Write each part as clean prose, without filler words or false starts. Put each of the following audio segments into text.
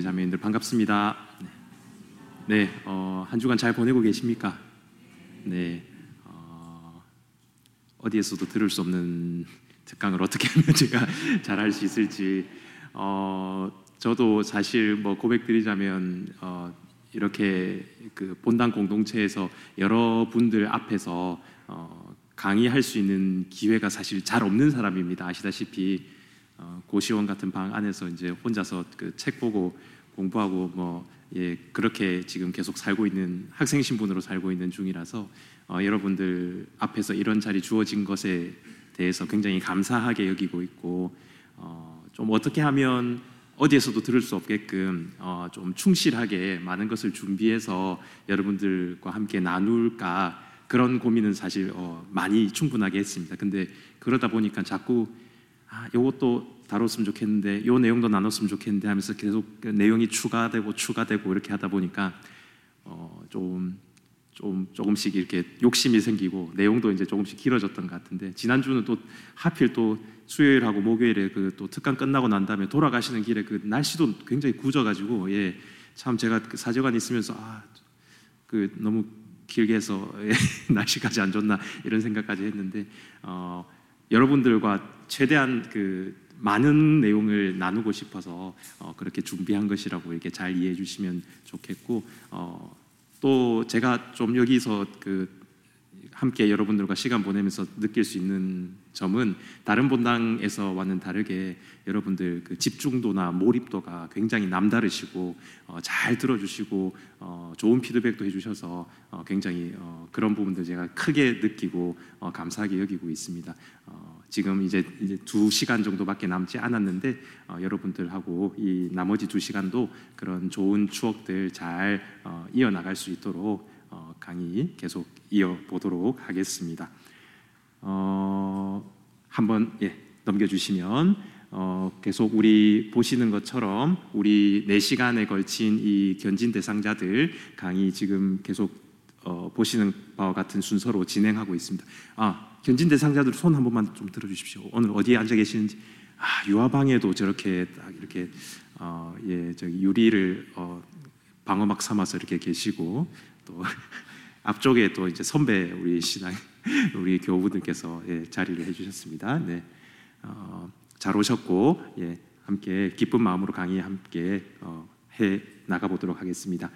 형제자매님들 반갑습니다. 네, 한 주간 잘 보내고 계십니까? 네, 어디에서도 들을 수 없는 특강을 어떻게 하면 제가 잘할 수 있을지, 저도 사실 뭐 고백드리자면 이렇게 그 본당 공동체에서 여러분들 앞에서 강의할 수 있는 기회가 사실 잘 없는 사람입니다. 아시다시피 고시원 같은 방 안에서 이제 혼자서 그 책 보고 공부하고 그렇게 지금 계속 살고 있는 학생 신분으로 살고 있는 중이라서 여러분들 앞에서 이런 자리 주어진 것에 대해서 굉장히 감사하게 여기고 있고, 좀 어떻게 하면 어디에서도 들을 수 없게끔 좀 충실하게 많은 것을 준비해서 여러분들과 함께 나눌까, 그런 고민은 사실 많이 충분하게 했습니다. 근데 그러다 보니까 자꾸 요것도 다뤘으면 좋겠는데 요 내용도 나눴으면 좋겠는데 하면서 계속 그 내용이 추가되고 이렇게 하다 보니까 조금씩 이렇게 욕심이 생기고 내용도 이제 조금씩 길어졌던 것 같은데, 지난주는 또 하필 또 수요일하고 목요일에 그 또 특강 끝나고 난 다음에 돌아가시는 길에 그 날씨도 굉장히 굳어가지고, 참 제가 그 사제관 있으면서 그 너무 길게 해서 날씨까지 안 좋나 이런 생각까지 했는데, 여러분들과 최대한 그 많은 내용을 나누고 싶어서 그렇게 준비한 것이라고 이렇게 잘 이해해 주시면 좋겠고, 또 제가 좀 여기서 그 함께 여러분들과 시간 보내면서 느낄 수 있는 점은 다른 본당에서와는 다르게 여러분들 그 집중도나 몰입도가 굉장히 남다르시고 잘 들어주시고 좋은 피드백도 해주셔서 굉장히 그런 부분들 제가 크게 느끼고 감사하게 여기고 있습니다. 지금 이제 2시간 정도밖에 남지 않았는데 여러분들하고 이 나머지 2시간도 그런 좋은 추억들 잘 이어나갈 수 있도록 강의 계속 이어보도록 하겠습니다. 한번 넘겨주시면 계속 우리 보시는 것처럼 우리 4시간에 걸친 이 견진 대상자들 강의 지금 계속 보시는 바와 같은 순서로 진행하고 있습니다. 견진 대상자들 손 한 번만 좀 들어주십시오. 오늘 어디에 앉아 계시는지. 유아방에도 저렇게 딱 이렇게 저기 유리를 방어막 삼아서 이렇게 계시고, 또 앞쪽에 또 이제 선배 우리 신앙 우리 교우분들께서 자리를 해주셨습니다. 네, 잘 오셨고 함께 기쁜 마음으로 강의 함께 해 나가 보도록 하겠습니다.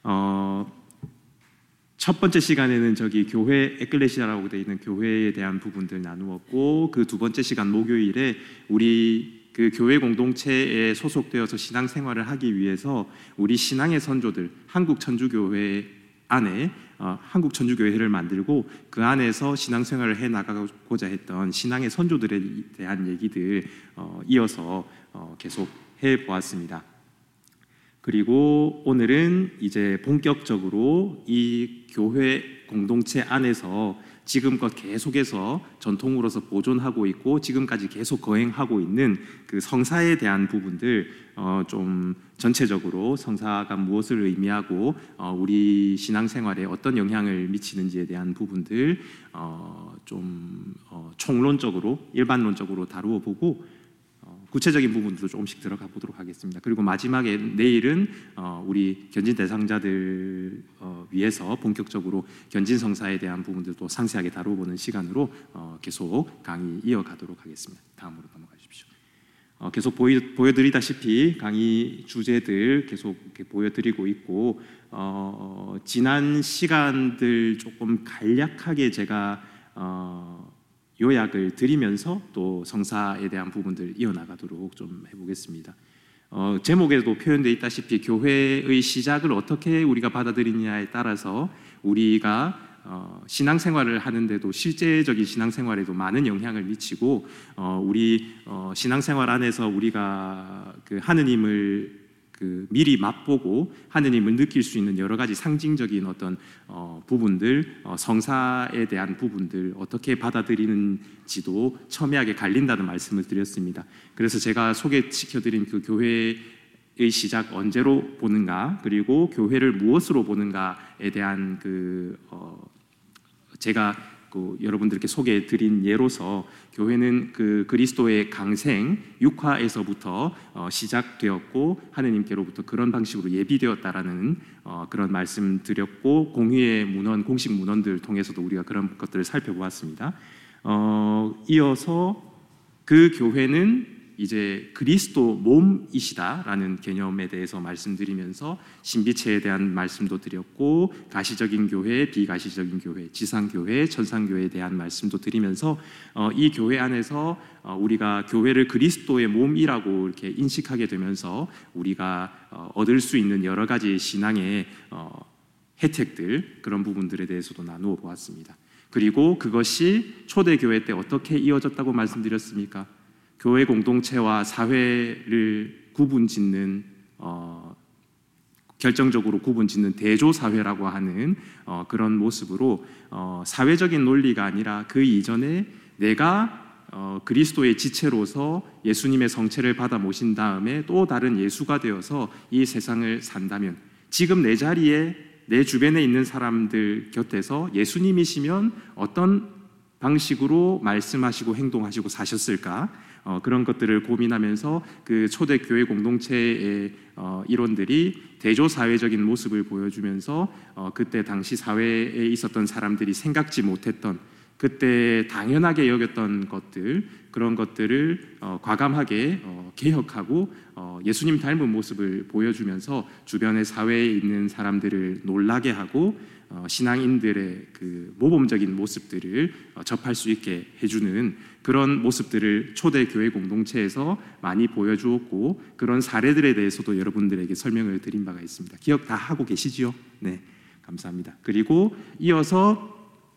첫 번째 시간에는 저기 교회 에클레시아라고 되어 있는 교회에 대한 부분들 나누었고, 그 두 번째 시간 목요일에 우리 그 교회 공동체에 소속되어서 신앙생활을 하기 위해서 우리 신앙의 선조들 한국 천주교회 안에 한국 천주교회를 만들고 그 안에서 신앙생활을 해 나가고자 했던 신앙의 선조들에 대한 얘기들 이어서 계속 해 보았습니다. 그리고 오늘은 이제 본격적으로 이 교회 공동체 안에서 지금껏 계속해서 전통으로서 보존하고 있고 지금까지 계속 거행하고 있는 그 성사에 대한 부분들, 좀 전체적으로 성사가 무엇을 의미하고 우리 신앙생활에 어떤 영향을 미치는지에 대한 부분들 좀 총론적으로 일반론적으로 다루어 보고 구체적인 부분들도 조금씩 들어가 보도록 하겠습니다. 그리고 마지막에 내일은 우리 견진 대상자들 위해서 본격적으로 견진 성사에 대한 부분들도 상세하게 다뤄보는 시간으로 계속 강의 이어가도록 하겠습니다. 다음으로 넘어가 주십시오. 계속 보여드리다시피 강의 주제들 계속 이렇게 보여드리고 있고, 지난 시간들 조금 간략하게 제가 요약을 드리면서 또 성사에 대한 부분들 이어나가도록 좀 해보겠습니다. 제목에도 표현되어 있다시피 교회의 시작을 어떻게 우리가 받아들이느냐에 따라서 우리가 신앙생활을 하는데도 실제적인 신앙생활에도 많은 영향을 미치고, 우리 신앙생활 안에서 우리가 그 하느님을 그 미리 맛보고 하느님을 느낄 수 있는 여러 가지 상징적인 어떤 부분들, 성사에 대한 부분들 어떻게 받아들이는지도 첨예하게 갈린다는 말씀을 드렸습니다. 그래서 제가 소개시켜드린 그 교회의 시작 언제로 보는가, 그리고 교회를 무엇으로 보는가에 대한 그 제가 여러분들께 소개해드린 예로서 교회는 그 그리스도의 강생 육화에서부터 시작되었고 하느님께로부터 그런 방식으로 예비되었다라는 그런 말씀드렸고 공의의 문헌, 공식 문헌들 통해서도 우리가 그런 것들을 살펴보았습니다. 이어서 그 교회는 이제 그리스도 몸이시다라는 개념에 대해서 말씀드리면서 신비체에 대한 말씀도 드렸고 가시적인 교회, 비가시적인 교회, 지상교회, 천상교회에 대한 말씀도 드리면서 이 교회 안에서 우리가 교회를 그리스도의 몸이라고 이렇게 인식하게 되면서 우리가 얻을 수 있는 여러 가지 신앙의 혜택들, 그런 부분들에 대해서도 나누어 보았습니다. 그리고 그것이 초대교회 때 어떻게 이어졌다고 말씀드렸습니까? 교회 공동체와 사회를 구분짓는 결정적으로 구분짓는 대조사회라고 하는 그런 모습으로 사회적인 논리가 아니라 그 이전에 내가 그리스도의 지체로서 예수님의 성체를 받아 모신 다음에 또 다른 예수가 되어서 이 세상을 산다면 지금 내 자리에 내 주변에 있는 사람들 곁에서 예수님이시면 어떤 방식으로 말씀하시고 행동하시고 사셨을까? 그런 것들을 고민하면서 그 초대교회 공동체의 이론들이 대조사회적인 모습을 보여주면서 그때 당시 사회에 있었던 사람들이 생각지 못했던 그때 당연하게 여겼던 것들, 그런 것들을 과감하게 개혁하고 예수님 닮은 모습을 보여주면서 주변의 사회에 있는 사람들을 놀라게 하고 신앙인들의 그 모범적인 모습들을 접할 수 있게 해주는 그런 모습들을 초대교회 공동체에서 많이 보여주었고 그런 사례들에 대해서도 여러분들에게 설명을 드린 바가 있습니다. 기억 다 하고 계시지요? 네, 감사합니다. 그리고 이어서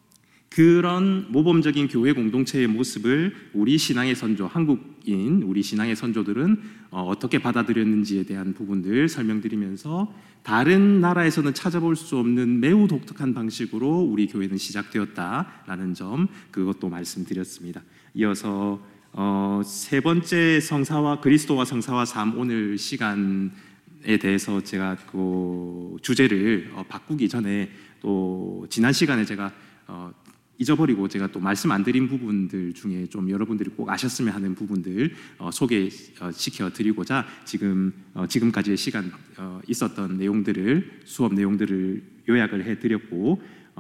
그런 모범적인 교회 공동체의 모습을 우리 신앙의 선조, 한국인 우리 신앙의 선조들은 어떻게 받아들였는지에 대한 부분들 설명드리면서 다른 나라에서는 찾아볼 수 없는 매우 독특한 방식으로 우리 교회는 시작되었다라는 점, 그것도 말씀드렸습니다. 이어서 세 번째 성사와 그리스도와 성사와 삶, 오늘 시간에 대해서 제가 그 주제를 바꾸기 전에 또 지난 시간에 제가 잊어버리고 제가 또 말씀 안 드린 부분들 중에 좀 여러분들이 꼭 아셨으면 하는 부분들 소개시켜 드리고자 지금까지의 시간 있었던 내용들을, 수업 내용들을 요약을 해 드렸고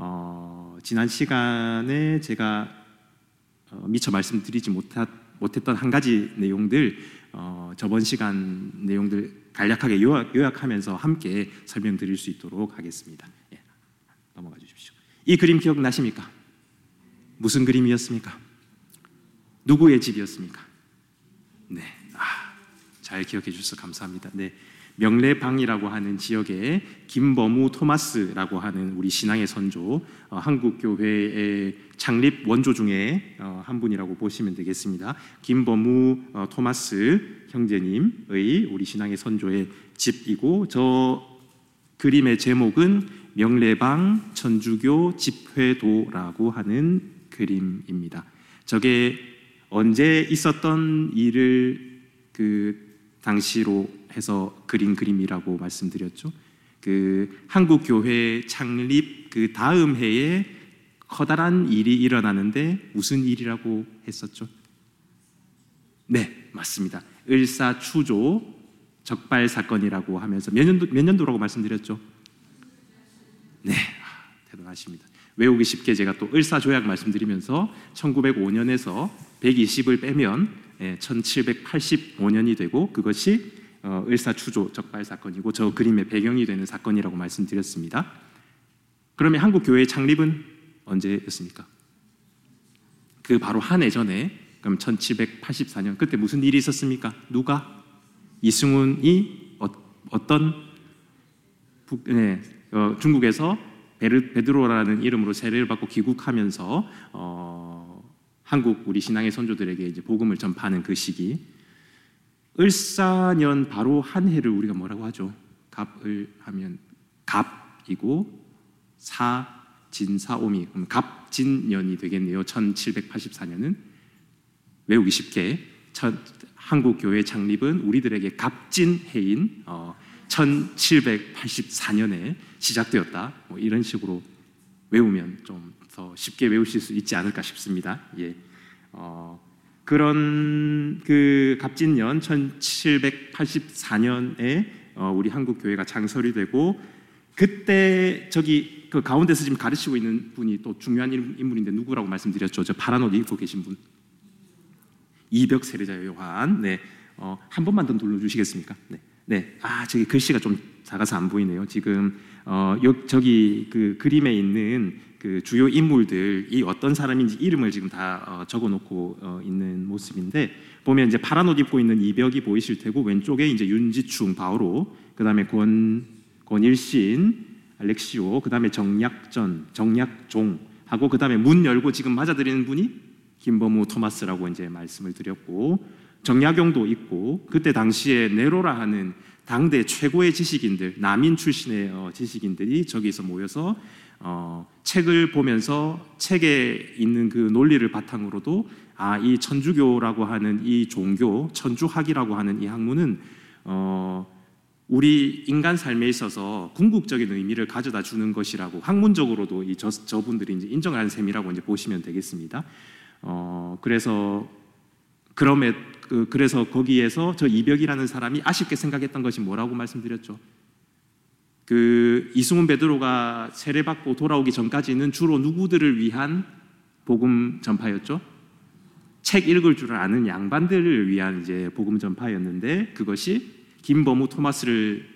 지난 시간에 제가 미처 말씀드리지 못했던 한 가지 내용들, 저번 시간 내용들 간략하게 요약하면서 함께 설명드릴 수 있도록 하겠습니다. 예, 넘어가 주십시오. 이 그림 기억나십니까? 무슨 그림이었습니까? 누구의 집이었습니까? 네, 잘 기억해 주셔서 감사합니다. 네, 명례방이라고 하는 지역에 김범우 토마스라고 하는 우리 신앙의 선조, 한국교회의 창립 원조 중에 한 분이라고 보시면 되겠습니다. 김범우 토마스 형제님의 우리 신앙의 선조의 집이고, 저 그림의 제목은 명례방 천주교 집회도라고 하는 그림입니다. 저게 언제 있었던 일을 그 당시로 해서 그린 그림이라고 말씀드렸죠. 그 한국 교회 창립 그 다음 해에 커다란 일이 일어나는데 무슨 일이라고 했었죠? 네, 맞습니다. 을사추조 적발 사건이라고 하면서 몇 년도라고 말씀드렸죠? 네, 대단하십니다. 외우기 쉽게 제가 또 을사조약 말씀드리면서 1905년에서 120을 빼면 1785년이 되고 그것이 을사추조 적발 사건이고 저 그림의 배경이 되는 사건이라고 말씀드렸습니다. 그러면 한국 교회의 창립은 언제였습니까? 그 바로 한 해 전에, 그럼 1784년, 그때 무슨 일이 있었습니까? 누가? 이승훈이 어떤 중국에서 베드로라는 이름으로 세례를 받고 귀국하면서 한국 우리 신앙의 선조들에게 이제 복음을 전파하는 그 시기, 을사년 바로 한 해를 우리가 뭐라고 하죠? 갑을 하면 갑이고 사진사오미, 그럼 갑진년이 되겠네요. 1784년은 외우기 쉽게 한국 교회 창립은 우리들에게 갑진해인 1784년에 시작되었다. 뭐 이런 식으로 외우면 좀 더 쉽게 외우실 수 있지 않을까 싶습니다. 예. 그런 그 갑진년 1784년에 우리 한국 교회가 창설이 되고, 그때 저기 그 가운데서 지금 가르치고 있는 분이 또 중요한 인물인데 누구라고 말씀드렸죠? 저 파란 옷 입고 계신 분, 이벽 세례자 요한. 네, 한 번만 더 눌러주시겠습니까? 네, 네. 저기 글씨가 좀 작아서 안 보이네요. 지금 저기 그 그림에 있는 그 주요 인물들이 어떤 사람인지 이름을 지금 다 적어놓고 있는 모습인데, 보면 이제 파란 옷 입고 있는 이벽이 보이실 테고, 왼쪽에 이제 윤지충, 바오로, 그 다음에 권일신, 알렉시오, 그 다음에 정약종 하고, 그 다음에 문 열고 지금 맞아들이는 분이 김범우 토마스라고 이제 말씀을 드렸고, 정약용도 있고, 그때 당시에 네로라 하는 당대 최고의 지식인들, 남인 출신의 지식인들이 저기서 모여서 책을 보면서 책에 있는 그 논리를 바탕으로도 이 천주교라고 하는 이 종교, 천주학이라고 하는 이 학문은 우리 인간 삶에 있어서 궁극적인 의미를 가져다 주는 것이라고 학문적으로도 저분들이 이제 인정하는 셈이라고 이제 보시면 되겠습니다. 그래서 거기에서 저 이벽이라는 사람이 아쉽게 생각했던 것이 뭐라고 말씀드렸죠? 그 이승훈 베드로가 세례받고 돌아오기 전까지는 주로 누구들을 위한 복음 전파였죠? 책 읽을 줄 아는 양반들을 위한 이제 복음 전파였는데, 그것이 김범우 토마스를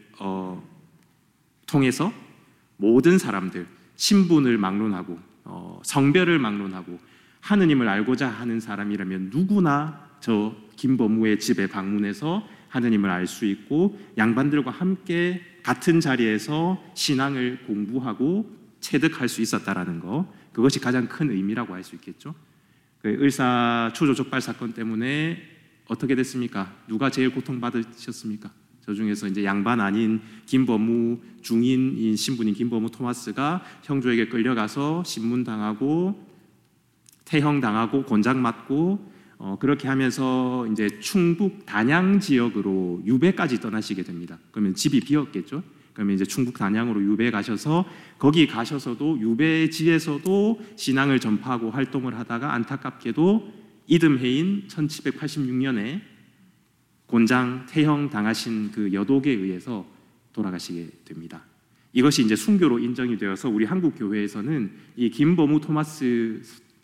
통해서 모든 사람들, 신분을 막론하고 성별을 막론하고 하느님을 알고자 하는 사람이라면 누구나 저 김범우의 집에 방문해서 하느님을 알 수 있고, 양반들과 함께 같은 자리에서 신앙을 공부하고 체득할 수 있었다라는 거, 그것이 가장 큰 의미라고 할 수 있겠죠. 그 을사 추조 적발 사건 때문에 어떻게 됐습니까? 누가 제일 고통받으셨습니까? 저 중에서 이제 양반 아닌 김범우, 중인인 신분인 김범우 토마스가 형조에게 끌려가서 신문당하고 태형당하고 곤장 맞고 그렇게 하면서 이제 충북 단양 지역으로 유배까지 떠나시게 됩니다. 그러면 집이 비었겠죠. 그러면 이제 충북 단양으로 유배 가셔서, 거기 가셔서도 유배지에서도 신앙을 전파하고 활동을 하다가 안타깝게도 이듬해인 1786년에 곤장 태형 당하신 그 여독에 의해서 돌아가시게 됩니다. 이것이 이제 순교로 인정이 되어서 우리 한국 교회에서는 이 김범우 토마스를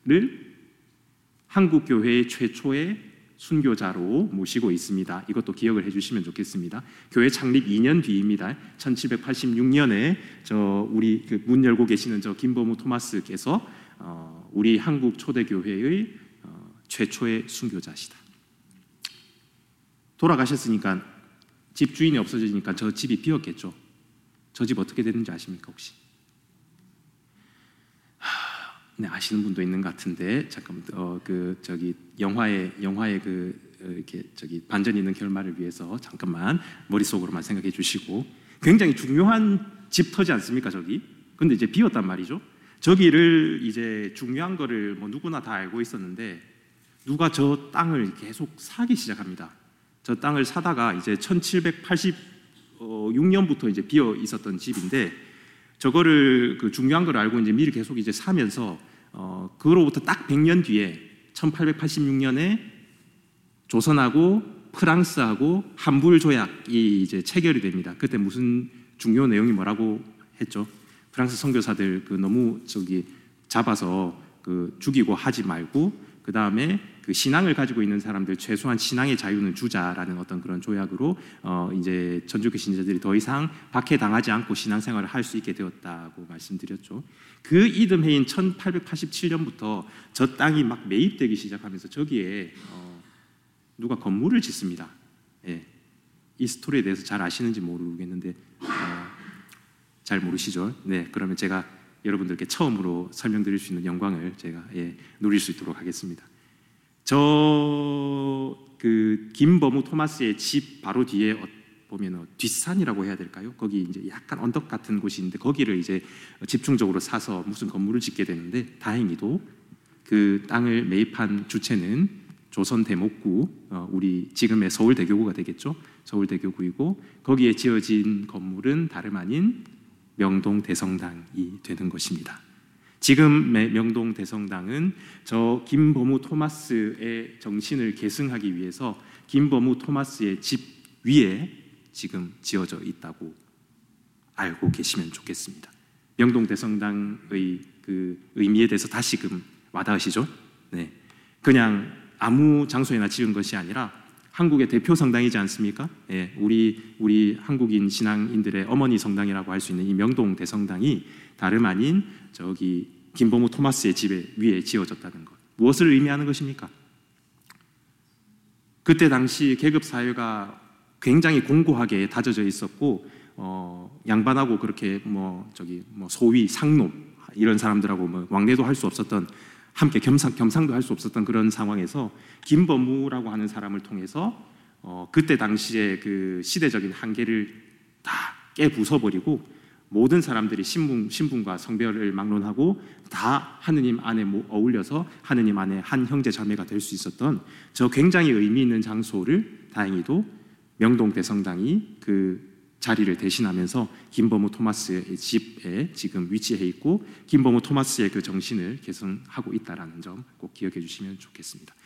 한국 교회의 최초의 순교자로 모시고 있습니다. 이것도 기억을 해주시면 좋겠습니다. 교회 창립 2년 뒤입니다. 1786년에 우리 그 문 열고 계시는 저 김범우 토마스께서 우리 한국 초대교회의 최초의 순교자시다. 돌아가셨으니까 집 주인이 없어지니까 저 집이 비었겠죠. 저 집 어떻게 됐는지 아십니까 혹시? 네, 아시는 분도 있는 것 같은데 잠깐 영화의 이렇게 반전 있는 결말을 위해서 잠깐만 머릿속으로만 생각해 주시고, 굉장히 중요한 집터지 않습니까 저기? 근데 이제 비었단 말이죠. 저기를 이제 중요한 거를 뭐 누구나 다 알고 있었는데, 누가 저 땅을 계속 사기 시작합니다. 저 땅을 사다가 이제 1786년부터 이제 비어 있었던 집인데, 저거를 그 중요한 걸 알고 이제 미리 계속 이제 사면서 그로부터 딱 100년 뒤에 1886년에 조선하고 프랑스하고 한불 조약이 이제 체결이 됩니다. 그때 무슨 중요 내용이 뭐라고 했죠? 프랑스 선교사들 그 너무 잡아서 그 죽이고 하지 말고, 그 다음에 그 신앙을 가지고 있는 사람들 최소한 신앙의 자유는 주자라는 어떤 그런 조약으로 이제 전주교 신자들이 더 이상 박해당하지 않고 신앙생활을 할 수 있게 되었다고 말씀드렸죠. 그 이듬해인 1887년부터 저 땅이 막 매입되기 시작하면서 저기에 누가 건물을 짓습니다. 예. 이 스토리에 대해서 잘 아시는지 모르겠는데 잘 모르시죠? 네, 그러면 제가 여러분들께 처음으로 설명드릴 수 있는 영광을 제가 누릴 수 있도록 하겠습니다. 그 김범우 토마스의 집 바로 뒤에 보면 뒷산이라고 해야 될까요? 거기 이제 약간 언덕 같은 곳이 있는데, 거기를 이제 집중적으로 사서 무슨 건물을 짓게 되는데, 다행히도 그 땅을 매입한 주체는 조선 대목구, 우리 지금의 서울대교구가 되겠죠. 서울대교구이고, 거기에 지어진 건물은 다름 아닌 명동 대성당이 되는 것입니다. 지금 명동 대성당은 저 김범우 토마스의 정신을 계승하기 위해서 김범우 토마스의 집 위에 지금 지어져 있다고 알고 계시면 좋겠습니다. 명동 대성당의 그 의미에 대해서 다시금 와닿으시죠? 네, 그냥 아무 장소에나 지은 것이 아니라 한국의 대표 성당이지 않습니까? 예, 우리 한국인 신앙인들의 어머니 성당이라고 할 수 있는 이 명동 대성당이 다름 아닌 저기 김범우 토마스의 집에 위에 지어졌다는 것. 무엇을 의미하는 것입니까? 그때 당시 계급 사회가 굉장히 공고하게 다져져 있었고 양반하고 그렇게 소위 상놈 이런 사람들하고 왕래도 할 수 없었던, 함께 겸상도 할 수 없었던 그런 상황에서 김범우라고 하는 사람을 통해서 그때 당시에 그 시대적인 한계를 다 깨부숴버리고 모든 사람들이 신분과 성별을 막론하고 다 하느님 안에 어울려서 하느님 안에 한 형제 자매가 될 수 있었던 저 굉장히 의미 있는 장소를 다행히도 명동 대성당이 그 자리를 대신하면서 김범우 토마스의 집에 지금 위치해 있고 김범우 토마스의 그 정신을 계승하고 있다는 점 꼭 기억해 주시면 좋겠습니다.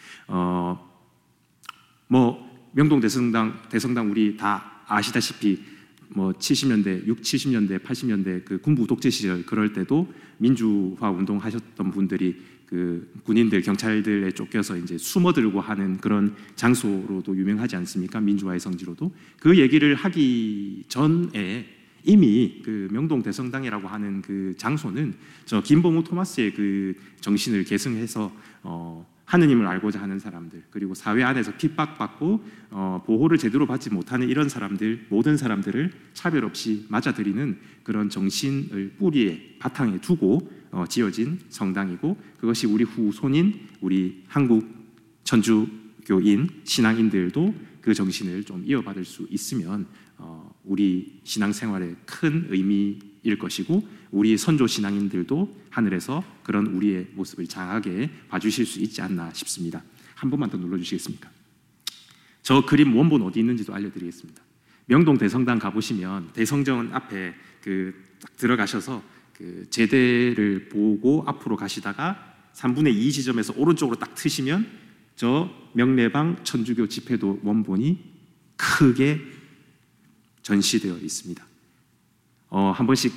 명동 대성당 우리 다 아시다시피 70년대, 70년대, 80년대 그 군부 독재 시절 그럴 때도 민주화 운동 하셨던 분들이 그 군인들, 경찰들에 쫓겨서 이제 숨어들고 하는 그런 장소로도 유명하지 않습니까? 민주화의 성지로도. 그 얘기를 하기 전에 이미 그 명동 대성당이라고 하는 그 장소는 저 김범우 토마스의 그 정신을 계승해서 하느님을 알고자 하는 사람들, 그리고 사회 안에서 핍박받고 보호를 제대로 받지 못하는 이런 사람들, 모든 사람들을 차별 없이 맞아들이는 그런 정신을 뿌리에 바탕에 두고 지어진 성당이고, 그것이 우리 후손인 우리 한국 천주교인 신앙인들도 그 정신을 좀 이어받을 수 있으면 우리 신앙생활에 큰 의미일 것이고, 우리 선조 신앙인들도 하늘에서 그런 우리의 모습을 장하게 봐주실 수 있지 않나 싶습니다. 한 번만 더 눌러주시겠습니까? 저 그림 원본 어디 있는지도 알려드리겠습니다. 명동 대성당 가보시면 대성전 앞에 딱 들어가셔서 그 제대를 보고 앞으로 가시다가 3분의 2 지점에서 오른쪽으로 딱 트시면 저 명례방 천주교 집회도 원본이 크게 전시되어 있습니다. 한 번씩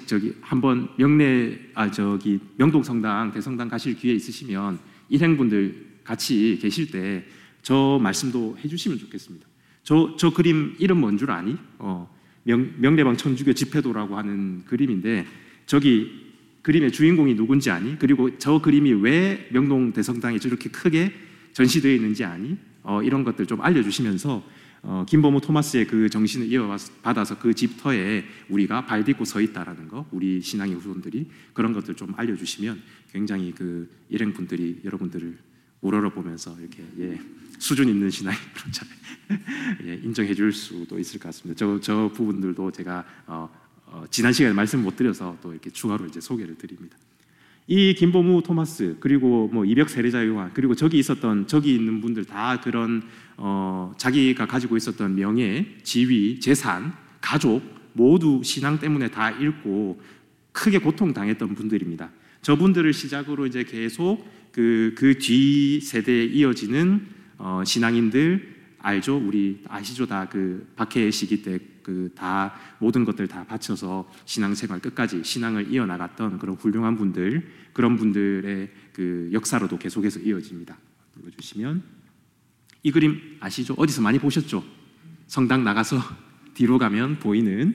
명동 성당 대성당 가실 기회 있으시면 일행분들 같이 계실 때 저 말씀도 해주시면 좋겠습니다. 저 그림 이름 뭔 줄 아니? 명례방 천주교 집회도라고 하는 그림인데 저기 그림의 주인공이 누군지 아니? 그리고 저 그림이 왜 명동 대성당에 저렇게 크게 전시되어 있는지 아니? 이런 것들 좀 알려주시면서 김범우 토마스의 그 정신을 이어받아서 그 집터에 우리가 발 딛고 서 있다라는 거, 우리 신앙의 후손들이 그런 것들 좀 알려주시면 굉장히 그 일행분들이 여러분들을 우러러보면서 이렇게 수준 있는 신앙의 그런 인정해 줄 수도 있을 것 같습니다. 저 부분들도 제가 지난 시간에 말씀 못 드려서 또 이렇게 추가로 이제 소개를 드립니다. 이 김범우 토마스, 그리고 이벽 세례자 요한, 그리고 저기 있는 분들 다 그런 자기가 가지고 있었던 명예, 지위, 재산, 가족 모두 신앙 때문에 다 잃고 크게 고통당했던 분들입니다. 저분들을 시작으로 이제 계속 그 뒤 세대에 이어지는 신앙인들 알죠? 우리 아시죠? 다 그 박해 시기 때 그 다 모든 것들 다 바쳐서 신앙생활 끝까지 신앙을 이어나갔던 그런 훌륭한 분들, 그런 분들의 그 역사로도 계속해서 이어집니다. 눌러주시면 이 그림 아시죠? 어디서 많이 보셨죠? 성당 나가서 뒤로 가면 보이는,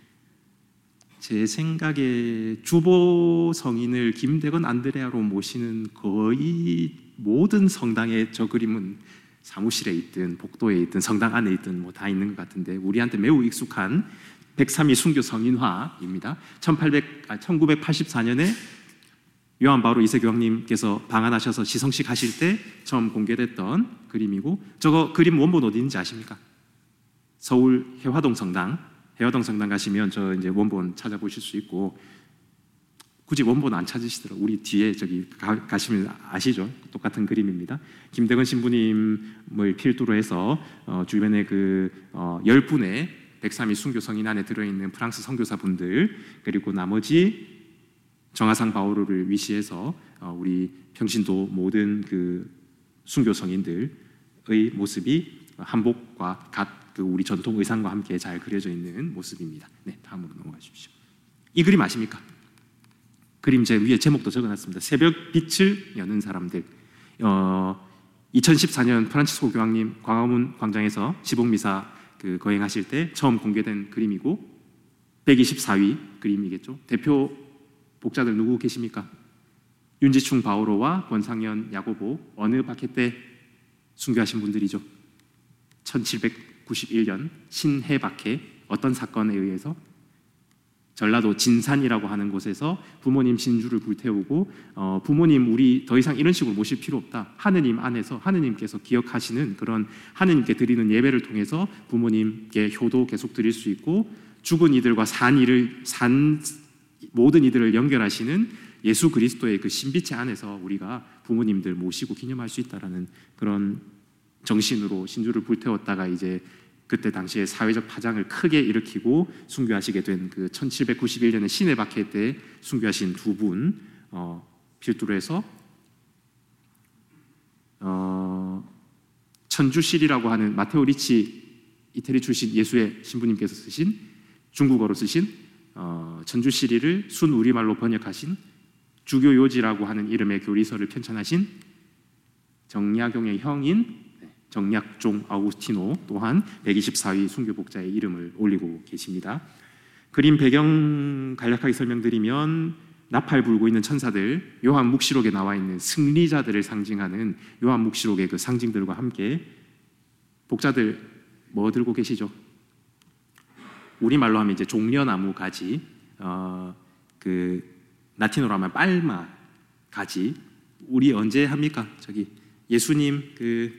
제 생각에 주보 성인을 김대건 안드레아로 모시는 거의 모든 성당의 저 그림은 사무실에 있든 복도에 있든 성당 안에 있든 다 있는 것 같은데, 우리한테 매우 익숙한 103위 순교 성인화입니다. 1984년에 요한 바오로 2세 교황님께서 방한하셔서 시성식 하실 때 처음 공개됐던 그림이고, 저거 그림 원본 어디 있는지 아십니까? 서울 해화동 성당 가시면 저 이제 원본 찾아보실 수 있고, 굳이 원본 안 찾으시더라고요. 우리 뒤에 저기 가시면 아시죠? 똑같은 그림입니다. 김대건 신부님을 필두로 해서 주변에 그 10분의 103위 순교 성인 안에 들어있는 프랑스 선교사분들, 그리고 나머지 정화상 바오로를 위시해서 우리 평신도 모든 그 순교 성인들의 모습이 한복과 그 우리 전통 의상과 함께 잘 그려져 있는 모습입니다. 네, 다음으로 넘어가 주십시오. 이 그림 아십니까? 그림 제 위에 제목도 적어놨습니다. 새벽 빛을 여는 사람들. 2014년 프란치스코 교황님 광화문 광장에서 지복미사 그 거행하실 때 처음 공개된 그림이고 124위 그림이겠죠. 대표 복자들 누구 계십니까? 윤지충 바오로와 권상현 야고보 어느 박해 때 순교하신 분들이죠. 1791년 신해 박해 어떤 사건에 의해서 전라도 진산이라고 하는 곳에서 부모님 진주를 불태우고 부모님 우리 더 이상 이런 식으로 모실 필요 없다. 하느님 안에서 하느님께서 기억하시는 그런 하느님께 드리는 예배를 통해서 부모님께 효도 계속 드릴 수 있고 죽은 이들과 산 모든 이들을 연결하시는 예수 그리스도의 그 신비체 안에서 우리가 부모님들 모시고 기념할 수 있다라는 그런 정신으로 신주를 불태웠다가 이제 그때 당시에 사회적 파장을 크게 일으키고 순교하시게 된 그 1791년의 신해 박해 때 순교하신 두 분 필두로 해서 천주실이라고 하는 마테오 리치 이태리 출신 예수의 신부님께서 쓰신 중국어로 쓰신 천주시리를 순 우리말로 번역하신 주교요지라고 하는 이름의 교리서를 편찬하신 정약용의 형인 정약종 아우구스티노 또한 124위 순교복자의 이름을 올리고 계십니다. 그림 배경 간략하게 설명드리면 나팔 불고 있는 천사들, 요한묵시록에 나와 있는 승리자들을 상징하는 요한묵시록의 그 상징들과 함께 복자들 뭐 들고 계시죠? 우리말로 하면 이제 종려나무 가지, 그 라틴어로 하면 빨마 가지. 우리 언제 합니까? 저기 예수님 그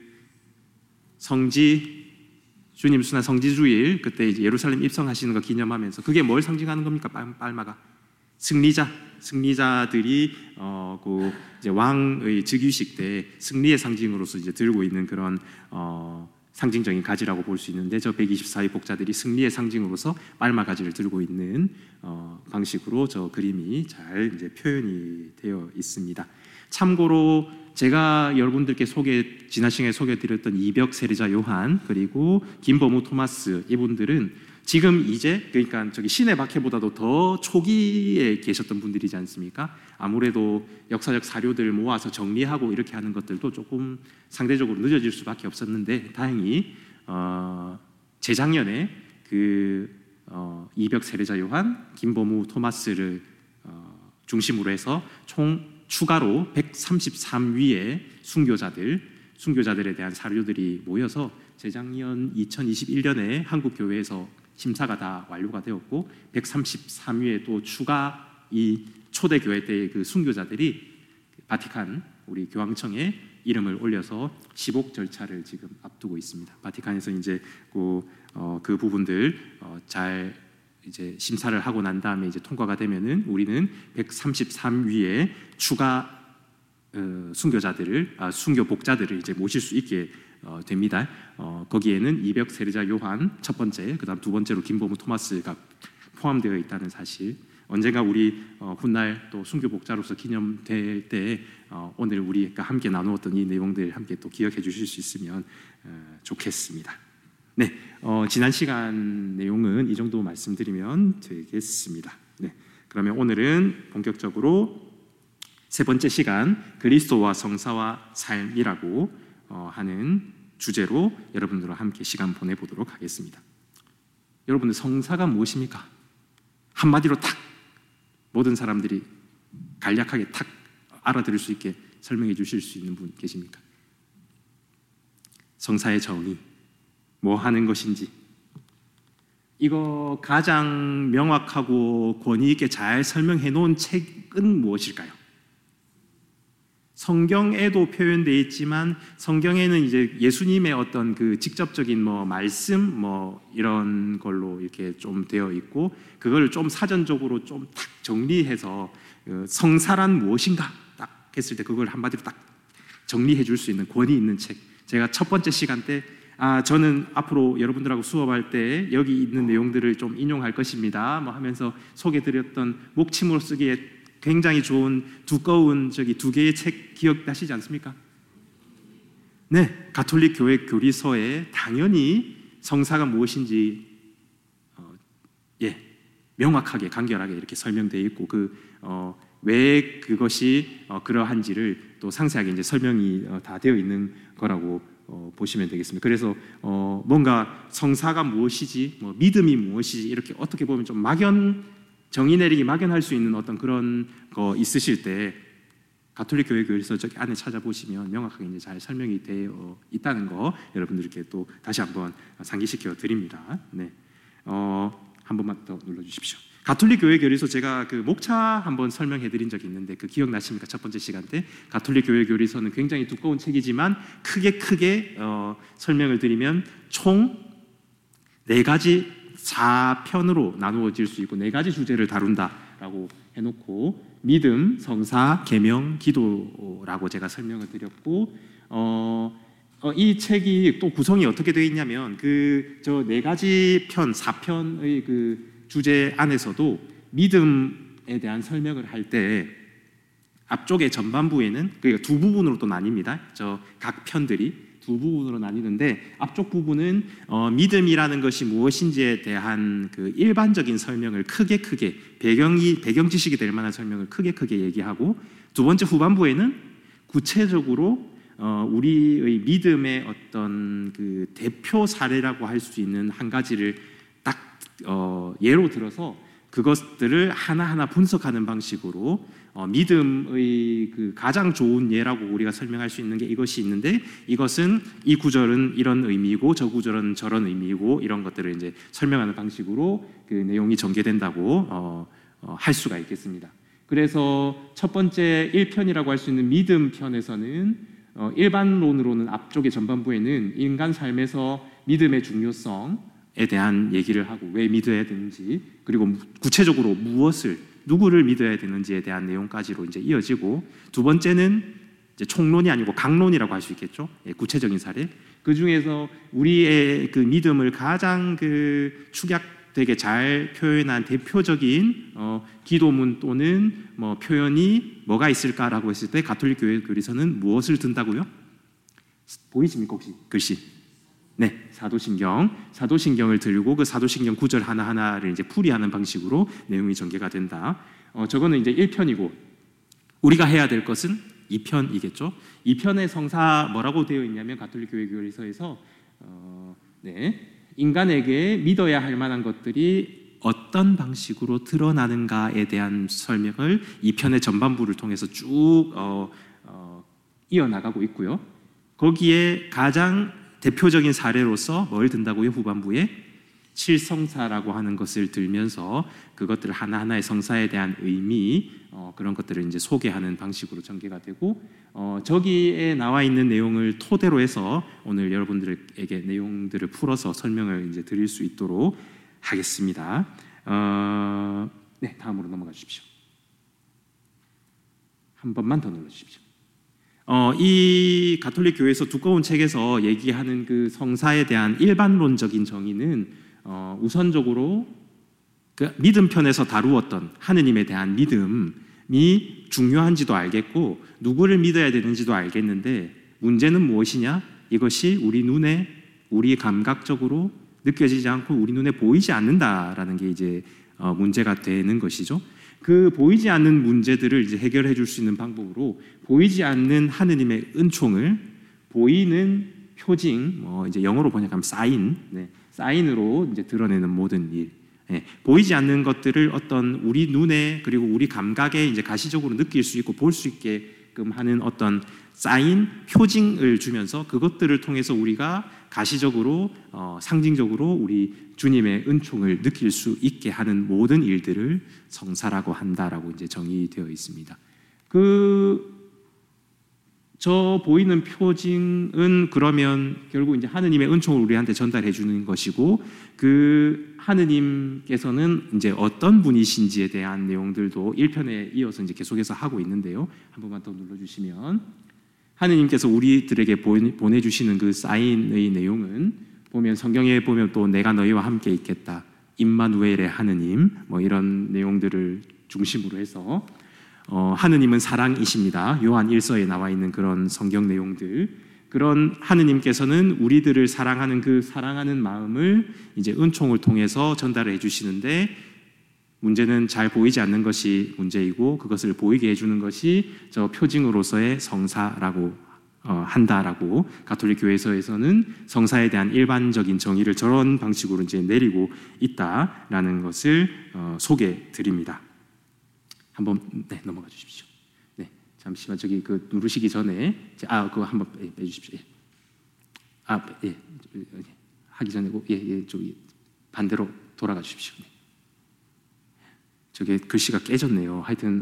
성지 주님 순환 성지주일 그때 이제 예루살렘 입성하시는 거 기념하면서 그게 뭘 상징하는 겁니까? 빨마가 승리자들이 그 이제 왕의 즉위식 때 승리의 상징으로서 이제 들고 있는 그런 상징적인 가지라고 볼 수 있는데 저 124위 복자들이 승리의 상징으로서 빨마 가지를 들고 있는 방식으로 저 그림이 잘 이제 표현이 되어 있습니다. 참고로 제가 여러분들께 지난 시간에 소개해드렸던 이벽 세례자 요한 그리고 김범우 토마스 이분들은 지금 이제 그러니까 저기 신해 박해보다도 더 초기에 계셨던 분들이지 않습니까? 아무래도 역사적 사료들 모아서 정리하고 이렇게 하는 것들도 조금 상대적으로 늦어질 수밖에 없었는데 다행히 재작년에 그 이벽 세례자 요한, 김범우 토마스를 중심으로 해서 총 추가로 133위의 순교자들에 대한 사료들이 모여서 재작년 2021년에 한국 교회에서 심사가 다 완료가 되었고 133위에 또 추가 이 초대 교회 때의 그 순교자들이 바티칸 우리 교황청에 이름을 올려서 시복 절차를 지금 앞두고 있습니다. 바티칸에서 이제 그 부분들 잘 이제 심사를 하고 난 다음에 이제 통과가 되면은 우리는 133위에 추가 순교복자들을 이제 모실 수 있게 됩니다. 거기에는 이벽 세례자 요한 첫 번째, 그다음 두 번째로 김범우 토마스가 포함되어 있다는 사실. 언젠가 우리 훗날 또 순교복자로서 기념될 때 오늘 우리가 함께 나누었던 이 내용들 함께 또 기억해 주실 수 있으면 좋겠습니다. 네, 지난 시간 내용은 이 정도 말씀드리면 되겠습니다. 네, 그러면 오늘은 본격적으로 세 번째 시간 그리스도와 성사와 삶이라고 하는 주제로 여러분들과 함께 시간 보내보도록 하겠습니다. 여러분들 성사가 무엇입니까? 한마디로 탁 모든 사람들이 간략하게 탁 알아들을 수 있게 설명해 주실 수 있는 분 계십니까? 성사의 정의 뭐 하는 것인지 이거 가장 명확하고 권위 있게 잘 설명해 놓은 책은 무엇일까요? 성경에도 표현되어 있지만 성경에는 이제 예수님의 어떤 그 직접적인 말씀 이런 걸로 이렇게 좀 되어 있고 그걸 좀 사전적으로 좀 딱 정리해서 성사란 무엇인가 딱 했을 때 그걸 한마디로 딱 정리해 줄 수 있는 권위 있는 책. 제가 첫 번째 시간 때 저는 앞으로 여러분들하고 수업할 때 여기 있는 내용들을 좀 인용할 것입니다 하면서 소개드렸던 목침으로 쓰기에 굉장히 좋은 두꺼운 두 개의 책 기억나시지 않습니까? 네, 가톨릭 교회 교리서에 당연히 성사가 무엇인지 명확하게 간결하게 이렇게 설명되어 있고 왜 그것이 그러한지를 또 상세하게 이제 설명이 다 되어 있는 거라고 보시면 되겠습니다. 그래서 뭔가 성사가 무엇이지, 믿음이 무엇이지 이렇게 어떻게 보면 좀 정의 내리기 막연할 수 있는 어떤 그런 거 있으실 때 가톨릭 교회 교리서 저기 안에 찾아보시면 명확하게 이제 잘 설명이 되어 있다는 거 여러분들께 또 다시 한번 상기시켜 드립니다. 네, 한 번만 더 눌러주십시오. 가톨릭 교회 교리서 제가 목차 한번 설명해 드린 적이 있는데 기억나십니까? 첫 번째 시간 때 가톨릭 교회 교리서는 굉장히 두꺼운 책이지만 크게 설명을 드리면 총 4가지 4편으로 나누어질 수 있고 4가지 주제를 다룬다라고 해놓고 믿음, 성사, 계명, 기도라고 제가 설명을 드렸고 이 책이 또 구성이 어떻게 되어 있냐면 저 4가지 편, 4편의 주제 안에서도 믿음에 대한 설명을 할 때 앞쪽에 전반부에는 그러니까 두 부분으로 또 나뉩니다. 각 편들이 두 부분으로 나뉘는데 앞쪽 부분은 믿음이라는 것이 무엇인지에 대한 일반적인 설명을 크게 배경 지식이 될 만한 설명을 크게 얘기하고 두 번째 후반부에는 구체적으로 우리의 믿음의 어떤 대표 사례라고 할 수 있는 한 가지를 딱 예로 들어서 그것들을 하나하나 분석하는 방식으로 믿음의 가장 좋은 예라고 우리가 설명할 수 있는 게 이것이 있는데 이것은 이 구절은 이런 의미고 저 구절은 저런 의미고 이런 것들을 이제 설명하는 방식으로 내용이 전개된다고 할 수가 있겠습니다. 그래서 첫 번째 1편이라고 할 수 있는 믿음 편에서는 일반론으로는 앞쪽의 전반부에는 인간 삶에서 믿음의 중요성에 대한 얘기를 하고 왜 믿어야 되는지 그리고 구체적으로 누구를 믿어야 되는지에 대한 내용까지로 이제 이어지고 두 번째는 이제 총론이 아니고 강론이라고 할 수 있겠죠. 구체적인 사례. 그 중에서 우리의 믿음을 가장 축약되게 잘 표현한 대표적인 기도문 또는 표현이 뭐가 있을까라고 했을 때 가톨릭 교회 교리서는 무엇을 든다고요? 보이십니까 혹시 글씨? 네, 사도신경을 들고 사도신경 구절 하나하나를 이제 풀이하는 방식으로 내용이 전개가 된다. 저거는 이제 1편이고 우리가 해야 될 것은 2편이겠죠. 2편의 성사 뭐라고 되어 있냐면 가톨릭 교회 교리서에서 인간에게 믿어야 할 만한 것들이 어떤 방식으로 드러나는가에 대한 설명을 2편의 전반부를 통해서 쭉 이어나가고 있고요. 거기에 가장 대표적인 사례로서 뭘 든다고요? 후반부에 칠성사라고 하는 것을 들면서 그것들 하나하나의 성사에 대한 의미 그런 것들을 이제 소개하는 방식으로 전개가 되고 저기에 나와 있는 내용을 토대로 해서 오늘 여러분들에게 내용들을 풀어서 설명을 이제 드릴 수 있도록 하겠습니다. 네, 다음으로 넘어가 주십시오. 한 번만 더 눌러주십시오. 이 가톨릭 교회에서 두꺼운 책에서 얘기하는 성사에 대한 일반론적인 정의는 우선적으로 믿음 편에서 다루었던 하느님에 대한 믿음이 중요한지도 알겠고 누구를 믿어야 되는지도 알겠는데 문제는 무엇이냐? 이것이 우리 눈에 우리 감각적으로 느껴지지 않고 우리 눈에 보이지 않는다라는 게 이제 문제가 되는 것이죠. 보이지 않는 문제들을 이제 해결해 줄 수 있는 방법으로 보이지 않는 하느님의 은총을 보이는 표징, 이제 영어로 번역하면 사인으로 이제 드러내는 모든 일. 보이지 않는 것들을 어떤 우리 눈에 그리고 우리 감각에 이제 가시적으로 느낄 수 있고 볼 수 있게끔 하는 어떤 사인, 표징을 주면서 그것들을 통해서 우리가 가시적으로 상징적으로 우리 주님의 은총을 느낄 수 있게 하는 모든 일들을 성사라고 한다라고 이제 정의되어 있습니다. 저 보이는 표징은 그러면 결국 이제 하느님의 은총을 우리한테 전달해 주는 것이고 하느님께서는 이제 어떤 분이신지에 대한 내용들도 1편에 이어서 이제 계속해서 하고 있는데요. 한 번만 더 눌러주시면 하느님께서 우리들에게 보내주시는 사인의 내용은 보면 성경에 보면 또 내가 너희와 함께 있겠다, 임마누엘의 하느님 이런 내용들을 중심으로 해서 하느님은 사랑이십니다. 요한 1서에 나와 있는 그런 성경 내용들, 그런 하느님께서는 우리들을 사랑하는 그 사랑하는 마음을 이제 은총을 통해서 전달을 해주시는데, 문제는 잘 보이지 않는 것이 문제이고 그것을 보이게 해주는 것이 저 표징으로서의 성사라고 한다라고 가톨릭 교회에서는 성사에 대한 일반적인 정의를 저런 방식으로 이제 내리고 있다라는 것을 소개해 드립니다. 한번 넘어가 주십시오. 네, 잠시만 저기 그 누르시기 전에 그거 한번 빼주십시오. 하기 전에 저기 반대로 돌아가 주십시오. 네. 저게 글씨가 깨졌네요. 하여튼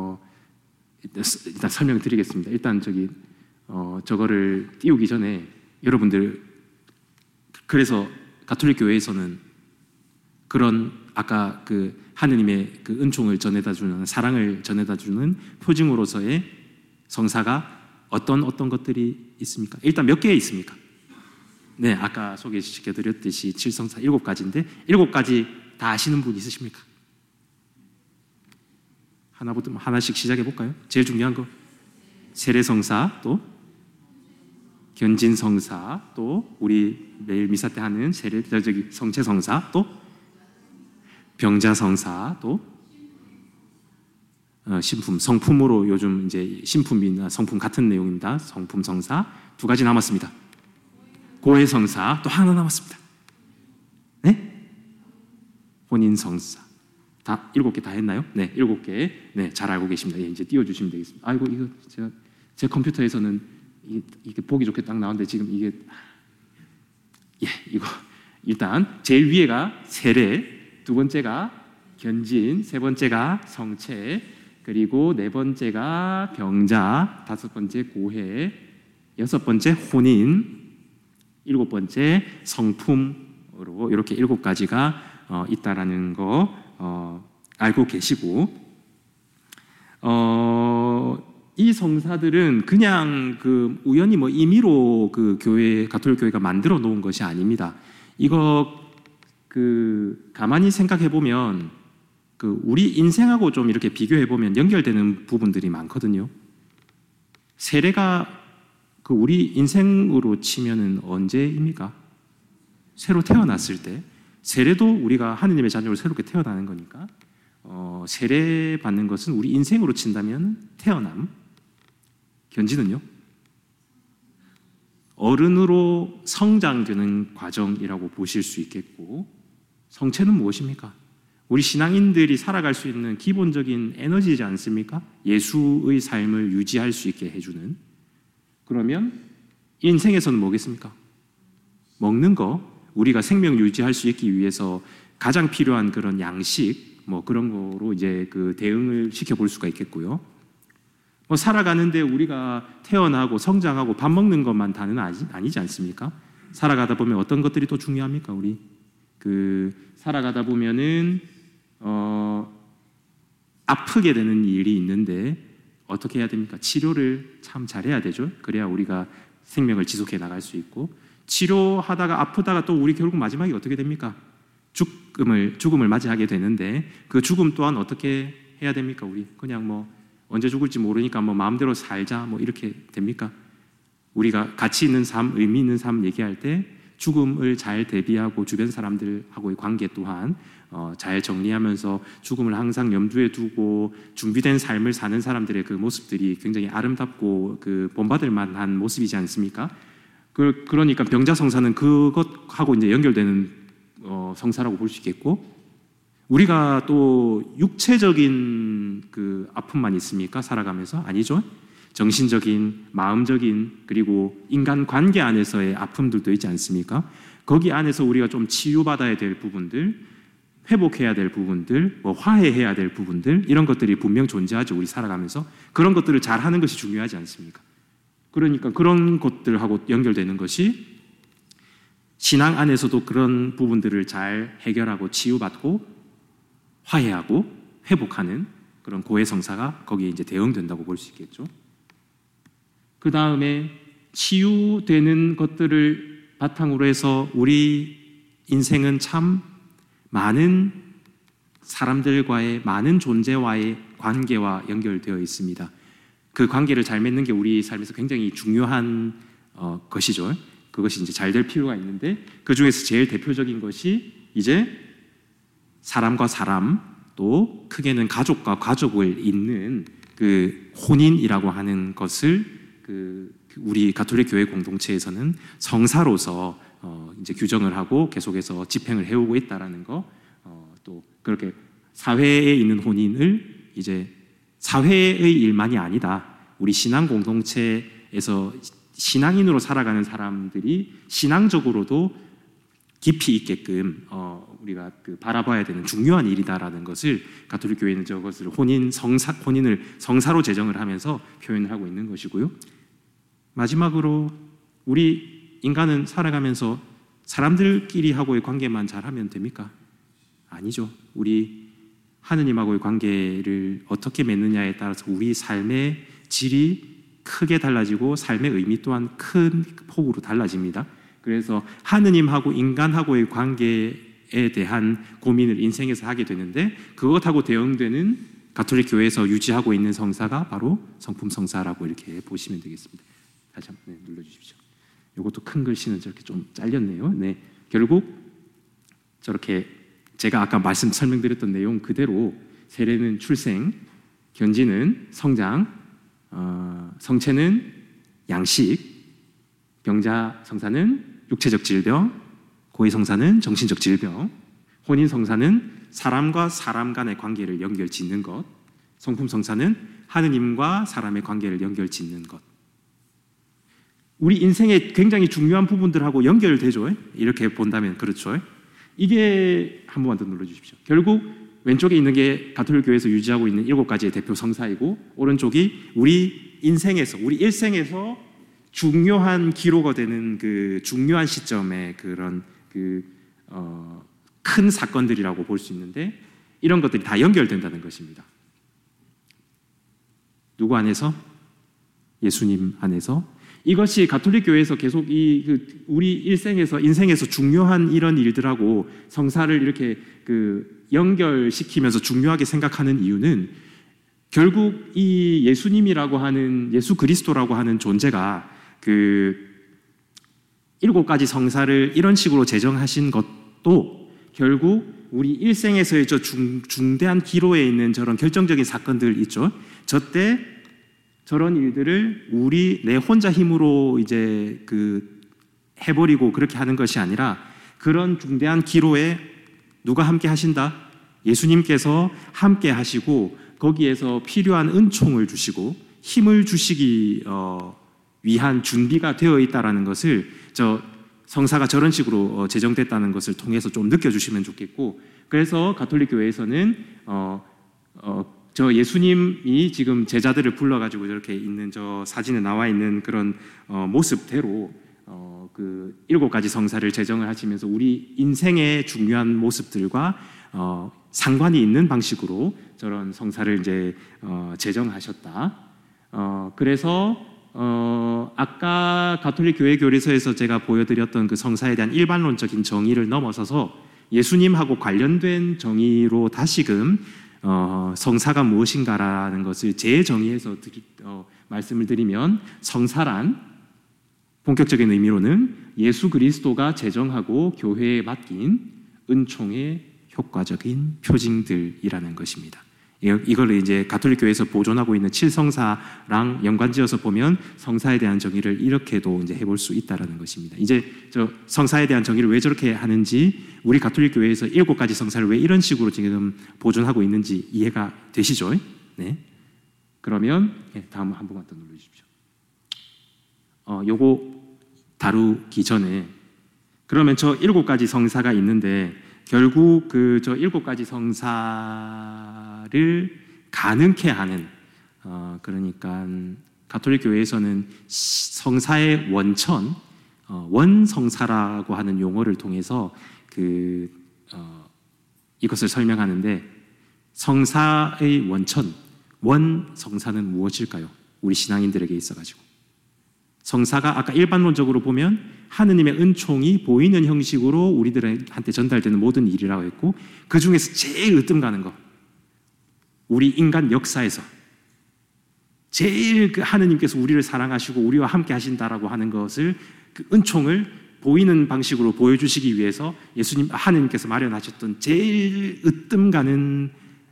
일단 설명드리겠습니다. 일단 저거를 띄우기 전에 여러분들, 그래서 가톨릭 교회에서는 그런 아까 그 하느님의 그 은총을 전해다주는, 사랑을 전해다주는 표징으로서의 성사가 어떤 것들이 있습니까? 일단 몇 개 있습니까? 네, 아까 소개시켜드렸듯이 7성사 7가지인데 7가지 다 아시는 분 있으십니까? 하나씩 시작해 볼까요? 제일 중요한 거 세례성사, 또 견진성사, 또 우리 매일 미사 때 하는 성체성사, 또 병자성사, 또 신품, 성품으로 요즘 이제 신품이나 성품 같은 내용입니다. 성품성사 2가지 남았습니다. 고해성사 또 하나 남았습니다. 네? 혼인성사. 다 7개 다 했나요? 네, 7개. 네, 잘 알고 계십니다. 이제 띄워주시면 되겠습니다. 아이고, 이거 제 컴퓨터에서는 이게 보기 좋게 딱 나오는데 지금 이게 이거 일단 제일 위에가 세례, 2번째가 견진, 3번째가 성체, 그리고 4번째가 병자, 5번째 고해, 6번째 혼인, 7번째 성품으로 이렇게 7가지가 있다라는 거 알고 계시고, 이 성사들은 그냥 그 우연히 임의로 그 교회, 가톨릭 교회가 만들어 놓은 것이 아닙니다. 이거 가만히 생각해 보면 우리 인생하고 좀 이렇게 비교해 보면 연결되는 부분들이 많거든요. 세례가 우리 인생으로 치면은 언제입니까? 새로 태어났을 때. 세례도 우리가 하느님의 자녀로 새롭게 태어나는 거니까 세례 받는 것은 우리 인생으로 친다면 태어남. 견지는요? 어른으로 성장되는 과정이라고 보실 수 있겠고, 성체는 무엇입니까? 우리 신앙인들이 살아갈 수 있는 기본적인 에너지이지 않습니까? 예수의 삶을 유지할 수 있게 해주는. 그러면 인생에서는 뭐겠습니까? 먹는 거, 우리가 생명 유지할 수 있기 위해서 가장 필요한 그런 양식, 그런 거로 이제 대응을 시켜볼 수가 있겠고요. 살아가는데 우리가 태어나고 성장하고 밥 먹는 것만 다는 아니지 않습니까? 살아가다 보면 어떤 것들이 또 중요합니까? 우리 살아가다 보면은 아프게 되는 일이 있는데 어떻게 해야 됩니까? 치료를 참 잘해야 되죠. 그래야 우리가 생명을 지속해 나갈 수 있고, 치료하다가 아프다가 또 우리 결국 마지막에 어떻게 됩니까? 죽음을 맞이하게 되는데 그 죽음 또한 어떻게 해야 됩니까? 우리 그냥 언제 죽을지 모르니까 마음대로 살자 이렇게 됩니까? 우리가 가치 있는 삶, 의미 있는 삶 얘기할 때 죽음을 잘 대비하고 주변 사람들하고의 관계 또한 잘 정리하면서 죽음을 항상 염두에 두고 준비된 삶을 사는 사람들의 그 모습들이 굉장히 아름답고 본받을 만한 모습이지 않습니까? 그러니까 병자성사는 그것하고 이제 연결되는 성사라고 볼 수 있겠고, 우리가 또 육체적인 아픔만 있습니까? 살아가면서? 아니죠. 정신적인, 마음적인, 그리고 인간 관계 안에서의 아픔들도 있지 않습니까? 거기 안에서 우리가 좀 치유받아야 될 부분들, 회복해야 될 부분들, 화해해야 될 부분들, 이런 것들이 분명 존재하죠. 우리 살아가면서. 그런 것들을 잘하는 것이 중요하지 않습니까? 그러니까 그런 것들하고 연결되는 것이 신앙 안에서도 그런 부분들을 잘 해결하고 치유받고 화해하고 회복하는 그런 고해성사가 거기에 이제 대응된다고 볼 수 있겠죠. 그 다음에 치유되는 것들을 바탕으로 해서 우리 인생은 참 많은 사람들과의 많은 존재와의 관계와 연결되어 있습니다. 그 관계를 잘 맺는 게 우리 삶에서 굉장히 중요한 것이죠. 그것이 이제 잘 될 필요가 있는데 그 중에서 제일 대표적인 것이 이제 사람과 사람 또 크게는 가족과 가족을 잇는 그 혼인이라고 하는 것을 우리 가톨릭 교회 공동체에서는 성사로서 이제 규정을 하고 계속해서 집행을 해오고 있다라는 거, 또 그렇게 사회에 있는 혼인을 이제 사회의 일만이 아니다. 우리 신앙 공동체에서 신앙인으로 살아가는 사람들이 신앙적으로도 깊이 있게끔 우리가 바라봐야 되는 중요한 일이다라는 것을 가톨릭 교회는 저것을 혼인을 성사로 제정을 하면서 표현을 하고 있는 것이고요. 마지막으로 우리 인간은 살아가면서 사람들끼리 하고의 관계만 잘하면 됩니까? 아니죠. 우리 하느님하고의 관계를 어떻게 맺느냐에 따라서 우리 삶의 질이 크게 달라지고 삶의 의미 또한 큰 폭으로 달라집니다. 그래서 하느님하고 인간하고의 관계에 대한 고민을 인생에서 하게 되는데 그것하고 대응되는 가톨릭 교회에서 유지하고 있는 성사가 바로 성품 성사라고 이렇게 보시면 되겠습니다. 다시 한번 눌러주십시오. 이것도 큰 글씨는 저렇게 좀 잘렸네요. 네, 결국 저렇게 제가 아까 설명드렸던 내용 그대로 세례는 출생, 견지는 성장, 성체는 양식, 병자 성사는 육체적 질병, 고의 성사는 정신적 질병, 혼인 성사는 사람과 사람 간의 관계를 연결 짓는 것, 성품 성사는 하느님과 사람의 관계를 연결 짓는 것. 우리 인생의 굉장히 중요한 부분들하고 연결되죠. 이렇게 본다면 그렇죠. 이게 한 번만 더 눌러주십시오. 결국 왼쪽에 있는 게 가톨릭 교회에서 유지하고 있는 7가지의 대표 성사이고 오른쪽이 우리 인생에서 우리 일생에서 중요한 기로가 되는 그 중요한 시점의 그런 큰 사건들이라고 볼 수 있는데 이런 것들이 다 연결된다는 것입니다. 누구 안에서? 예수님 안에서. 이것이 가톨릭 교회에서 계속 우리 인생에서 중요한 이런 일들하고 성사를 이렇게 연결시키면서 중요하게 생각하는 이유는 결국 이 예수님이라고 하는 예수 그리스도라고 하는 존재가 7가지 성사를 이런 식으로 제정하신 것도 결국 우리 일생에서의 저 중대한 기로에 있는 저런 결정적인 사건들 있죠. 저때 저런 일들을 내 혼자 힘으로 이제 해버리고 그렇게 하는 것이 아니라 그런 중대한 기로에 누가 함께 하신다? 예수님께서 함께 하시고 거기에서 필요한 은총을 주시고 힘을 주시기 위한 준비가 되어 있다라는 것을 성사가 저런 식으로 제정됐다는 것을 통해서 좀 느껴주시면 좋겠고 그래서 가톨릭 교회에서는 저 예수님이 지금 제자들을 불러가지고 저렇게 있는 저 사진에 나와 있는 그런 모습대로 7가지 성사를 제정을 하시면서 우리 인생의 중요한 모습들과 상관이 있는 방식으로 저런 성사를 이제 제정하셨다. 그래서 아까 가톨릭 교회 교리서에서 제가 보여드렸던 그 성사에 대한 일반론적인 정의를 넘어서서 예수님하고 관련된 정의로 다시금 성사가 무엇인가라는 것을 재정의해서 말씀을 드리면 성사란 본격적인 의미로는 예수 그리스도가 제정하고 교회에 맡긴 은총의 효과적인 표징들이라는 것입니다. 이걸 이제 가톨릭 교회에서 보존하고 있는 7성사랑 연관지어서 보면 성사에 대한 정의를 이렇게도 이제 해볼 수 있다라는 것입니다. 이제 저 성사에 대한 정의를 왜 저렇게 하는지 우리 가톨릭 교회에서 7가지 성사를 왜 이런 식으로 지금 보존하고 있는지 이해가 되시죠? 네. 그러면 다음 한 번만 더 눌러주십시오. 요거 다루기 전에 그러면 저 7가지 성사가 있는데 결국 저 7가지 성사를 가능케 하는 그러니까 가톨릭 교회에서는 성사의 원천 원성사라고 하는 용어를 통해서 이것을 설명하는데 성사의 원천 원성사는 무엇일까요? 우리 신앙인들에게 있어가지고 성사가 아까 일반론적으로 보면 하느님의 은총이 보이는 형식으로 우리들한테 전달되는 모든 일이라고 했고, 그 중에서 제일 으뜸 가는 거, 우리 인간 역사에서 제일 그 하느님께서 우리를 사랑하시고 우리와 함께 하신다라고 하는 것을, 그 은총을 보이는 방식으로 보여주시기 위해서 하느님께서 마련하셨던 제일 으뜸 가는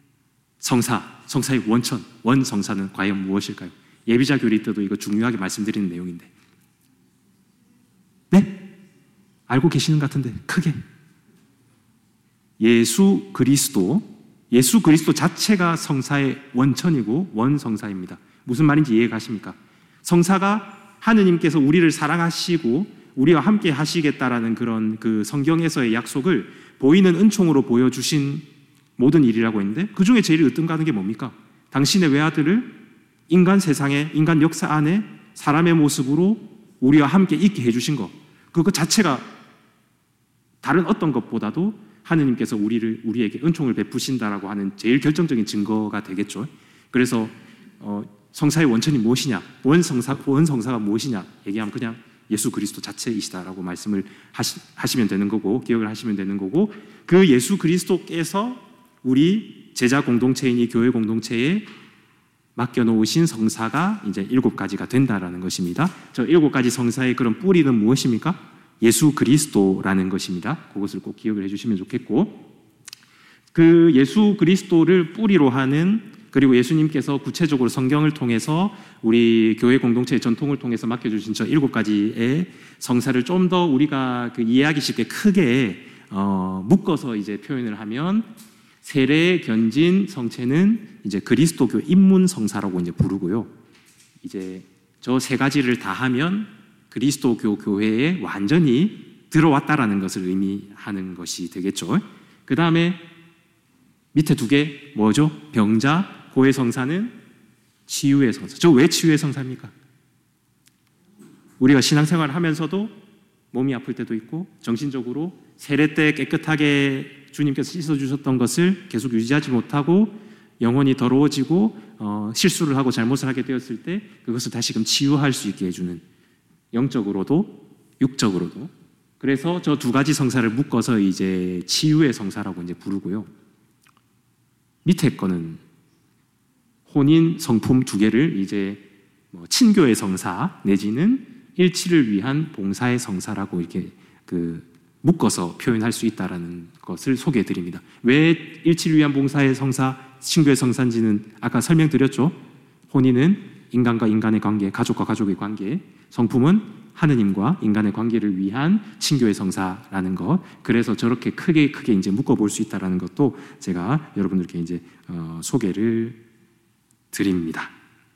성사의 원성사는 과연 무엇일까요? 예비자 교리 때도 이거 중요하게 말씀드리는 내용인데, 네? 알고 계시는 것 같은데 크게, 예수 그리스도 자체가 성사의 원천이고 원성사입니다. 무슨 말인지 이해가 가십니까? 성사가 하느님께서 우리를 사랑하시고 우리와 함께 하시겠다라는 그런 그 성경에서의 약속을 보이는 은총으로 보여주신 모든 일이라고 했는데, 그 중에 제일 으뜸 가는 게 뭡니까? 당신의 외아들을 인간 세상에, 인간 역사 안에 사람의 모습으로 우리와 함께 있게 해주신 것, 그거 자체가 다른 어떤 것보다도 하느님께서 우리에게 은총을 베푸신다라고 하는 제일 결정적인 증거가 되겠죠. 그래서 성사의 원천이 무엇이냐, 원성사가 무엇이냐 얘기하면 그냥 예수 그리스도 자체이시다라고 말씀을 하시면 되는 거고, 기억을 하시면 되는 거고, 그 예수 그리스도께서 우리 제자 공동체인 이 교회 공동체에 맡겨놓으신 성사가 이제 7가지가 된다라는 것입니다. 저 7가지 성사의 그런 뿌리는 무엇입니까? 예수 그리스도라는 것입니다. 그것을 꼭 기억을 해주시면 좋겠고, 그 예수 그리스도를 뿌리로 하는, 그리고 예수님께서 구체적으로 성경을 통해서 우리 교회 공동체의 전통을 통해서 맡겨주신 저 7가지의 성사를 좀 더 우리가 그 이해하기 쉽게 크게 묶어서 이제 표현을 하면, 세례, 견진, 성체는 이제 그리스도교 입문 성사라고 이제 부르고요. 이제 저 3가지를 다 하면 그리스도교 교회에 완전히 들어왔다라는 것을 의미하는 것이 되겠죠. 그 다음에 밑에 2개 뭐죠? 병자, 고의 성사는 치유의 성사. 저 왜 치유의 성사입니까? 우리가 신앙생활을 하면서도 몸이 아플 때도 있고, 정신적으로 세례 때 깨끗하게 주님께서 씻어주셨던 것을 계속 유지하지 못하고 영혼이 더러워지고 실수를 하고 잘못을 하게 되었을 때 그것을 다시금 치유할 수 있게 해주는, 영적으로도 육적으로도. 그래서 저 2가지 성사를 묶어서 이제 치유의 성사라고 이제 부르고요. 밑에 거는 혼인 성품 2개를 이제 친교의 성사 내지는 일치를 위한 봉사의 성사라고 이렇게 묶어서 표현할 수 있다는 것을 소개해 드립니다. 왜 일치를 위한 봉사의 성사, 친교의 성사인지는 아까 설명드렸죠. 혼인은 인간과 인간의 관계, 가족과 가족의 관계, 성품은 하느님과 인간의 관계를 위한 친교의 성사라는 것. 그래서 저렇게 크게 이제 묶어볼 수 있다는 것도 제가 여러분들께 이제 소개를 드립니다.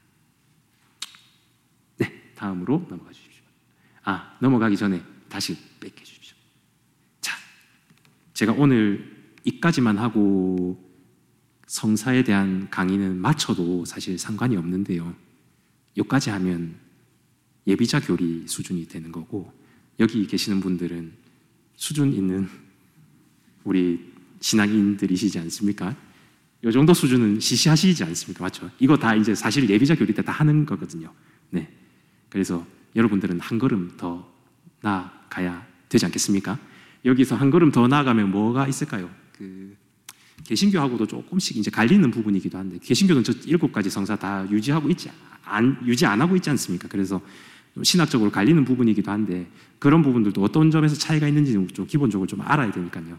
네, 다음으로 넘어가 주십시오. 넘어가기 전에 다시 뺏겨 주십시오. 자, 제가 오늘 이까지만 하고 성사에 대한 강의는 마쳐도 사실 상관이 없는데요. 여기까지 하면 예비자 교리 수준이 되는 거고, 여기 계시는 분들은 수준 있는 우리 신앙인들이시지 않습니까? 이 정도 수준은 시시하시지 않습니까? 맞죠? 이거 다 이제 사실 예비자 교리 때 다 하는 거거든요. 네. 그래서 여러분들은 한 걸음 더 나아가야 되지 않겠습니까? 여기서 한 걸음 더 나아가면 뭐가 있을까요? 개신교하고도 조금씩 이제 갈리는 부분이기도 한데, 개신교는 저 7가지 성사 다 유지 안 하고 있지 않습니까? 그래서 신학적으로 갈리는 부분이기도 한데, 그런 부분들도 어떤 점에서 차이가 있는지 좀 기본적으로 좀 알아야 되니까요.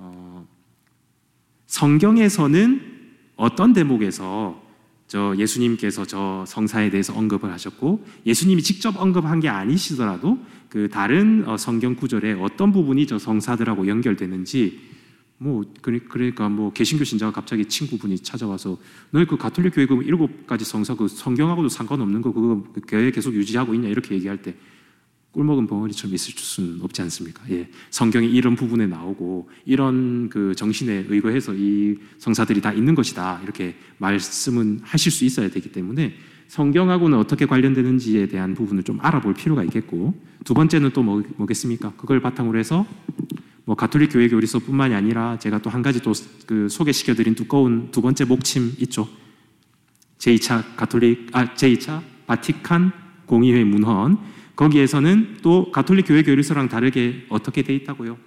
성경에서는 어떤 대목에서 저 예수님께서 저 성사에 대해서 언급을 하셨고, 예수님이 직접 언급한 게 아니시더라도 그 다른 성경 구절에 어떤 부분이 저 성사들하고 연결되는지, 그러니까 개신교 신자가 갑자기 친구분이 찾아와서 너희 그 가톨릭 교회 그 7가지 성사 그 성경하고도 상관없는 거 그거 교회 계속 유지하고 있냐 이렇게 얘기할 때 꿀먹은 벙어리처럼 있을 수는 없지 않습니까? 예, 성경이 이런 부분에 나오고 이런 그 정신에 의거해서 이 성사들이 다 있는 것이다 이렇게 말씀은 하실 수 있어야 되기 때문에 성경하고는 어떻게 관련되는지에 대한 부분을 좀 알아볼 필요가 있겠고, 2번째는 또 뭐겠습니까? 그걸 바탕으로 해서 가톨릭 교회 교리서뿐만이 아니라 제가 또 한 가지 또 그 소개시켜드린 두꺼운 2번째 목침 있죠. 제2차 바티칸 공의회 문헌. 거기에서는 또 가톨릭 교회 교리서랑 다르게 어떻게 돼 있다고요?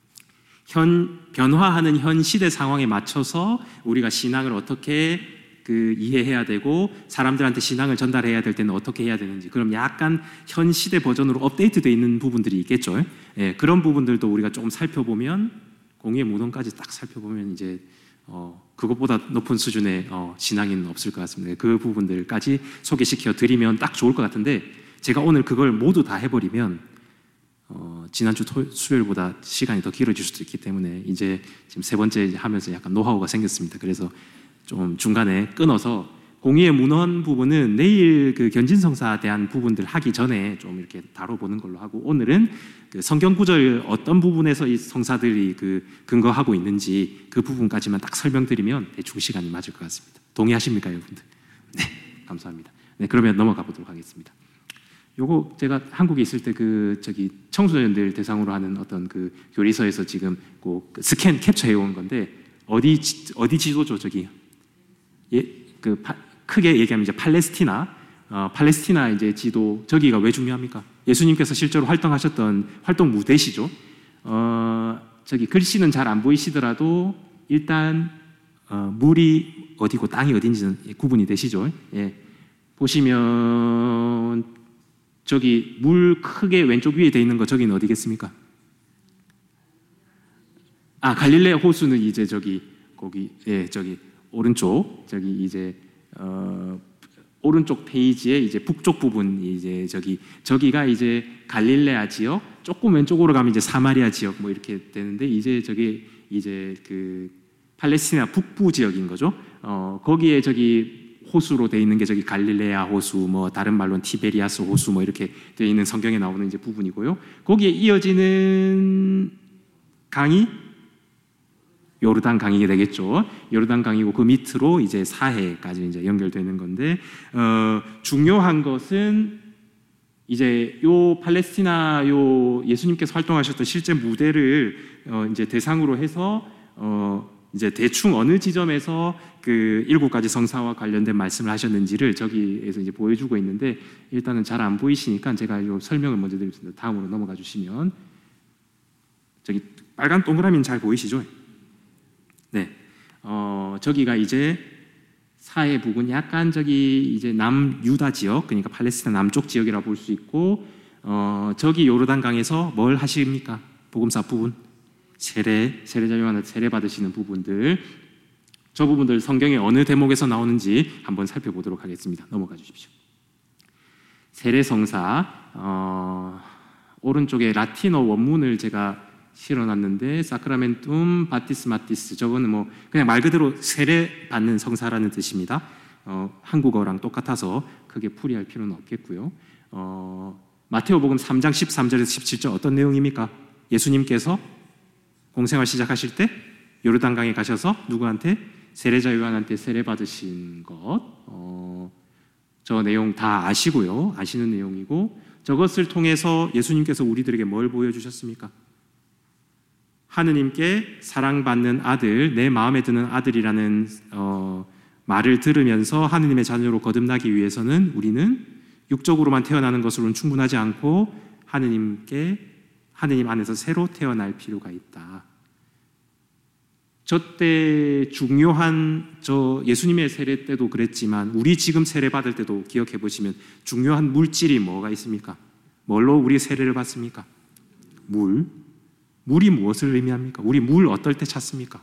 변화하는 현 시대 상황에 맞춰서 우리가 신앙을 어떻게 이해해야 되고 사람들한테 신앙을 전달해야 될 때는 어떻게 해야 되는지, 그럼 약간 현 시대 버전으로 업데이트되어 있는 부분들이 있겠죠. 예, 그런 부분들도 우리가 조금 살펴보면, 공의의 문헌까지 딱 살펴보면 이제 그것보다 높은 수준의 신앙인은 없을 것 같습니다. 그 부분들까지 소개시켜 드리면 딱 좋을 것 같은데, 제가 오늘 그걸 모두 다 해버리면 지난주 수요일보다 시간이 더 길어질 수도 있기 때문에 이제 지금 세 번째 하면서 약간 노하우가 생겼습니다. 그래서 좀 중간에 끊어서 공의의 문헌 부분은 내일 그 견진성사에 대한 부분들 하기 전에 좀 이렇게 다뤄보는 걸로 하고, 오늘은 그 성경 구절 어떤 부분에서 이 성사들이 근거하고 있는지 그 부분까지만 딱 설명드리면 대충 시간이 맞을 것 같습니다. 동의하십니까, 여러분들? 네, 감사합니다. 네, 그러면 넘어가 보도록 하겠습니다. 요거 제가 한국에 있을 때 청소년들 대상으로 하는 어떤 그 교리서에서 지금 스캔 캡처해 온 건데, 어디 지도죠, 저기? 예, 크게 얘기하면 이제 팔레스티나 이제 지도, 저기가 왜 중요합니까? 예수님께서 실제로 활동하셨던 활동 무대시죠. 저기 글씨는 잘 안 보이시더라도 일단 물이 어디고 땅이 어딘지는 구분이 되시죠. 예, 보시면 저기 물 크게 왼쪽 위에 돼 있는 거, 저기는 어디겠습니까? 갈릴레아 호수는 이제 거기 저기 오른쪽 이제 오른쪽 페이지에 이제 북쪽 부분, 이제 저기가 이제 갈릴레아 지역, 조금 왼쪽으로 가면 이제 사마리아 지역 뭐 이렇게 되는데, 이제 저기 이제 그 팔레스티나 북부 지역인 거죠. 거기에 호수로 돼 있는 게 갈릴레아 호수, 뭐 다른 말로는 티베리아스 호수 뭐 이렇게 돼 있는 성경에 나오는 이제 부분이고요. 거기에 이어지는 강이 요르단 강이 되겠죠. 요르단 강이고 그 밑으로 이제 사해까지 이제 연결되는 건데, 중요한 것은 이제 요 팔레스티나 예수님께서 활동하셨던 실제 무대를 이제 대상으로 해서 이제 대충 어느 지점에서 그 7가지 성사와 관련된 말씀을 하셨는지를 저기에서 이제 보여주고 있는데, 일단은 잘 안 보이시니까 제가 요 설명을 먼저 드리겠습니다. 다음으로 넘어가 주시면, 저기 빨간 동그라미는 잘 보이시죠? 네, 저기가 이제 사해 부근, 약간 이제 남유다 지역, 그러니까 팔레스타인 남쪽 지역이라 볼 수 있고, 저기 요르단 강에서 뭘 하십니까? 복음사 부분, 세례자 요한한테 세례 받으시는 부분들, 저 부분들 성경의 어느 대목에서 나오는지 한번 살펴보도록 하겠습니다. 넘어가 주십시오. 세례성사, 오른쪽에 라틴어 원문을 제가 실어놨는데, 사크라멘툼 바티스마티스, 저거는 뭐 그냥 말 그대로 세례 받는 성사라는 뜻입니다. 한국어랑 똑같아서 크게 풀이할 필요는 없겠고요. 마테오복음 3장 13절에서 17절 어떤 내용입니까? 예수님께서 공생활 시작하실 때 요르단강에 가셔서 누구한테? 세례자 요한한테 세례 받으신 것, 저 내용 다 아시고요. 아시는 내용이고, 저것을 통해서 예수님께서 우리들에게 뭘 보여주셨습니까? 하느님께 사랑받는 아들, 내 마음에 드는 아들이라는 말을 들으면서 하느님의 자녀로 거듭나기 위해서는 우리는 육적으로만 태어나는 것으로는 충분하지 않고 하느님 안에서 새로 태어날 필요가 있다. 저때 중요한, 예수님의 세례 때도 그랬지만 우리 지금 세례 받을 때도 기억해 보시면 중요한 물질이 뭐가 있습니까? 뭘로 우리 세례를 받습니까? 물이 무엇을 의미합니까? 우리 물 어떨 때 찾습니까?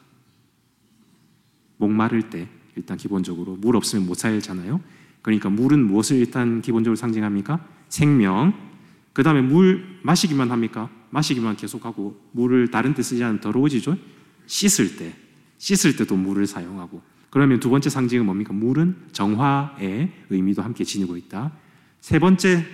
목마를 때, 일단 기본적으로 물 없으면 못 살잖아요. 그러니까 물은 무엇을 일단 기본적으로 상징합니까? 생명. 그 다음에 물 마시기만 합니까? 마시기만 계속하고 물을 다른 데 쓰지 않으면 더러워지죠. 씻을 때도 물을 사용하고. 그러면 두 번째 상징은 뭡니까? 물은 정화의 의미도 함께 지니고 있다. 세 번째,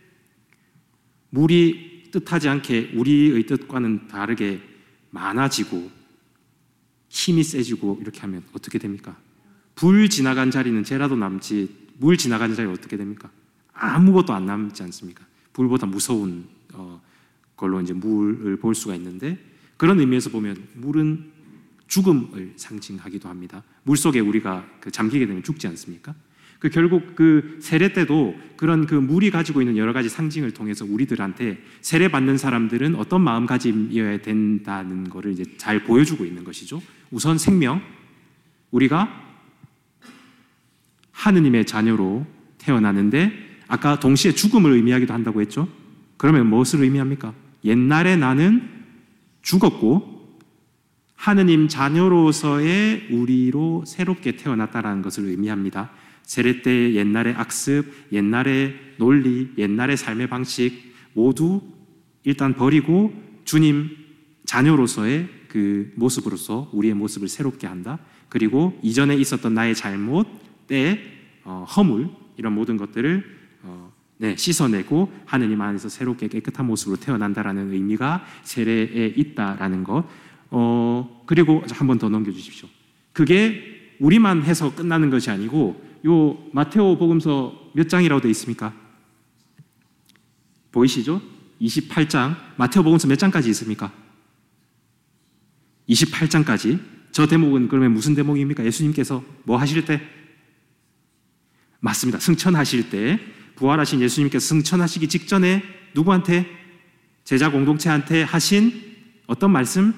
물이 뜻하지 않게 우리의 뜻과는 다르게 많아지고 힘이 세지고 이렇게 하면 어떻게 됩니까? 불 지나간 자리는 재라도 남지, 물 지나간 자리는 어떻게 됩니까? 아무것도 안 남지 않습니까? 불보다 무서운 걸로 이제 물을 볼 수가 있는데, 그런 의미에서 보면 물은 죽음을 상징하기도 합니다. 물 속에 우리가 잠기게 되면 죽지 않습니까? 그 결국 그 세례 때도 그런 그 물이 가지고 있는 여러 가지 상징을 통해서 우리들한테 세례 받는 사람들은 어떤 마음가짐이어야 된다는 것을 이제 잘 보여주고 있는 것이죠. 우선 생명, 우리가 하느님의 자녀로 태어나는데 아까 동시에 죽음을 의미하기도 한다고 했죠. 그러면 무엇을 의미합니까? 옛날에 나는 죽었고 하느님 자녀로서의 우리로 새롭게 태어났다는 것을 의미합니다. 세례 때 옛날의 악습, 옛날의 논리, 옛날의 삶의 방식 모두 일단 버리고 주님 자녀로서의 그 모습으로서 우리의 모습을 새롭게 한다. 그리고 이전에 있었던 나의 잘못, 때, 허물 이런 모든 것들을 씻어내고 하느님 안에서 새롭게 깨끗한 모습으로 태어난다라는 의미가 세례에 있다라는 것. 그리고 한 번 더 넘겨주십시오. 그게 우리만 해서 끝나는 것이 아니고 요 마테오 복음서 몇 장이라고 되어 있습니까? 보이시죠? 28장. 마테오 복음서 몇 장까지 있습니까? 28장까지. 저 대목은 그러면 무슨 대목입니까? 예수님께서 뭐 하실 때? 맞습니다. 승천하실 때, 부활하신 예수님께서 승천하시기 직전에 누구한테? 제자 공동체한테 하신 어떤 말씀?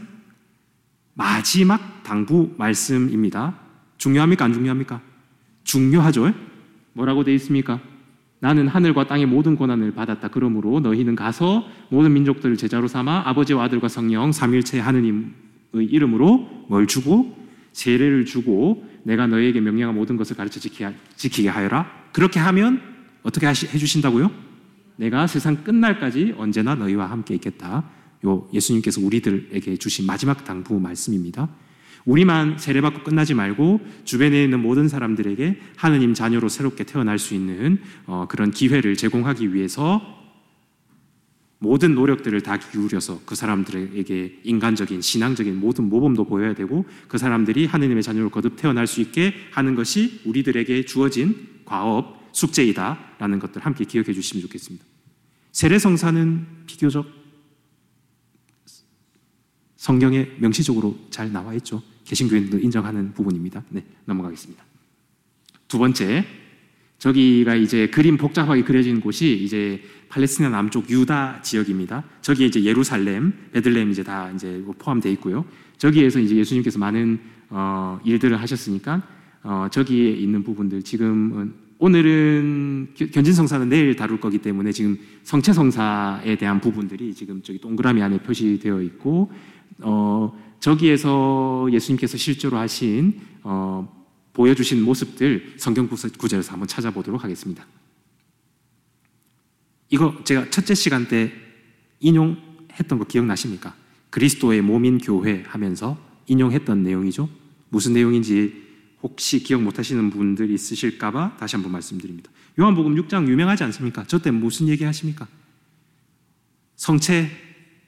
마지막 당부 말씀입니다. 중요합니까? 안 중요합니까? 중요하죠. 뭐라고 되어 있습니까? 나는 하늘과 땅의 모든 권한을 받았다. 그러므로 너희는 가서 모든 민족들을 제자로 삼아 아버지와 아들과 성령 삼위일체 하느님의 이름으로 뭘 주고? 세례를 주고 내가 너희에게 명령한 모든 것을 가르쳐 지키게 하여라. 그렇게 하면 어떻게 해주신다고요? 내가 세상 끝날까지 언제나 너희와 함께 있겠다. 요 예수님께서 우리들에게 주신 마지막 당부 말씀입니다. 우리만 세례받고 끝나지 말고 주변에 있는 모든 사람들에게 하느님 자녀로 새롭게 태어날 수 있는 그런 기회를 제공하기 위해서 모든 노력들을 다 기울여서 그 사람들에게 인간적인 신앙적인 모든 모범도 보여야 되고 그 사람들이 하느님의 자녀로 거듭 태어날 수 있게 하는 것이 우리들에게 주어진 과업, 숙제이다라는 것들 함께 기억해 주시면 좋겠습니다. 세례성사는 비교적 성경에 명시적으로 잘 나와 있죠. 개신교인들도 인정하는 부분입니다. 네, 넘어가겠습니다. 두 번째, 저기가 이제 그림 복잡하게 그려진 곳이 이제 팔레스티나 남쪽 유다 지역입니다. 저기에 이제 예루살렘, 베들레헴 이제 다 이제 포함되어 있고요. 저기에서 이제 예수님께서 많은 일들을 하셨으니까 저기에 있는 부분들 지금은 오늘은 견진성사는 내일 다룰 거기 때문에 지금 성체성사에 대한 부분들이 지금 저기 동그라미 안에 표시되어 있고 저기에서 예수님께서 실제로 하신 보여주신 모습들 성경 구절에서 한번 찾아보도록 하겠습니다. 이거 제가 첫째 시간 때 인용했던 거 기억나십니까? 그리스도의 몸인 교회 하면서 인용했던 내용이죠. 무슨 내용인지 혹시 기억 못하시는 분들 있으실까 봐 다시 한번 말씀드립니다. 요한복음 6장 유명하지 않습니까? 저 때 무슨 얘기 하십니까? 성체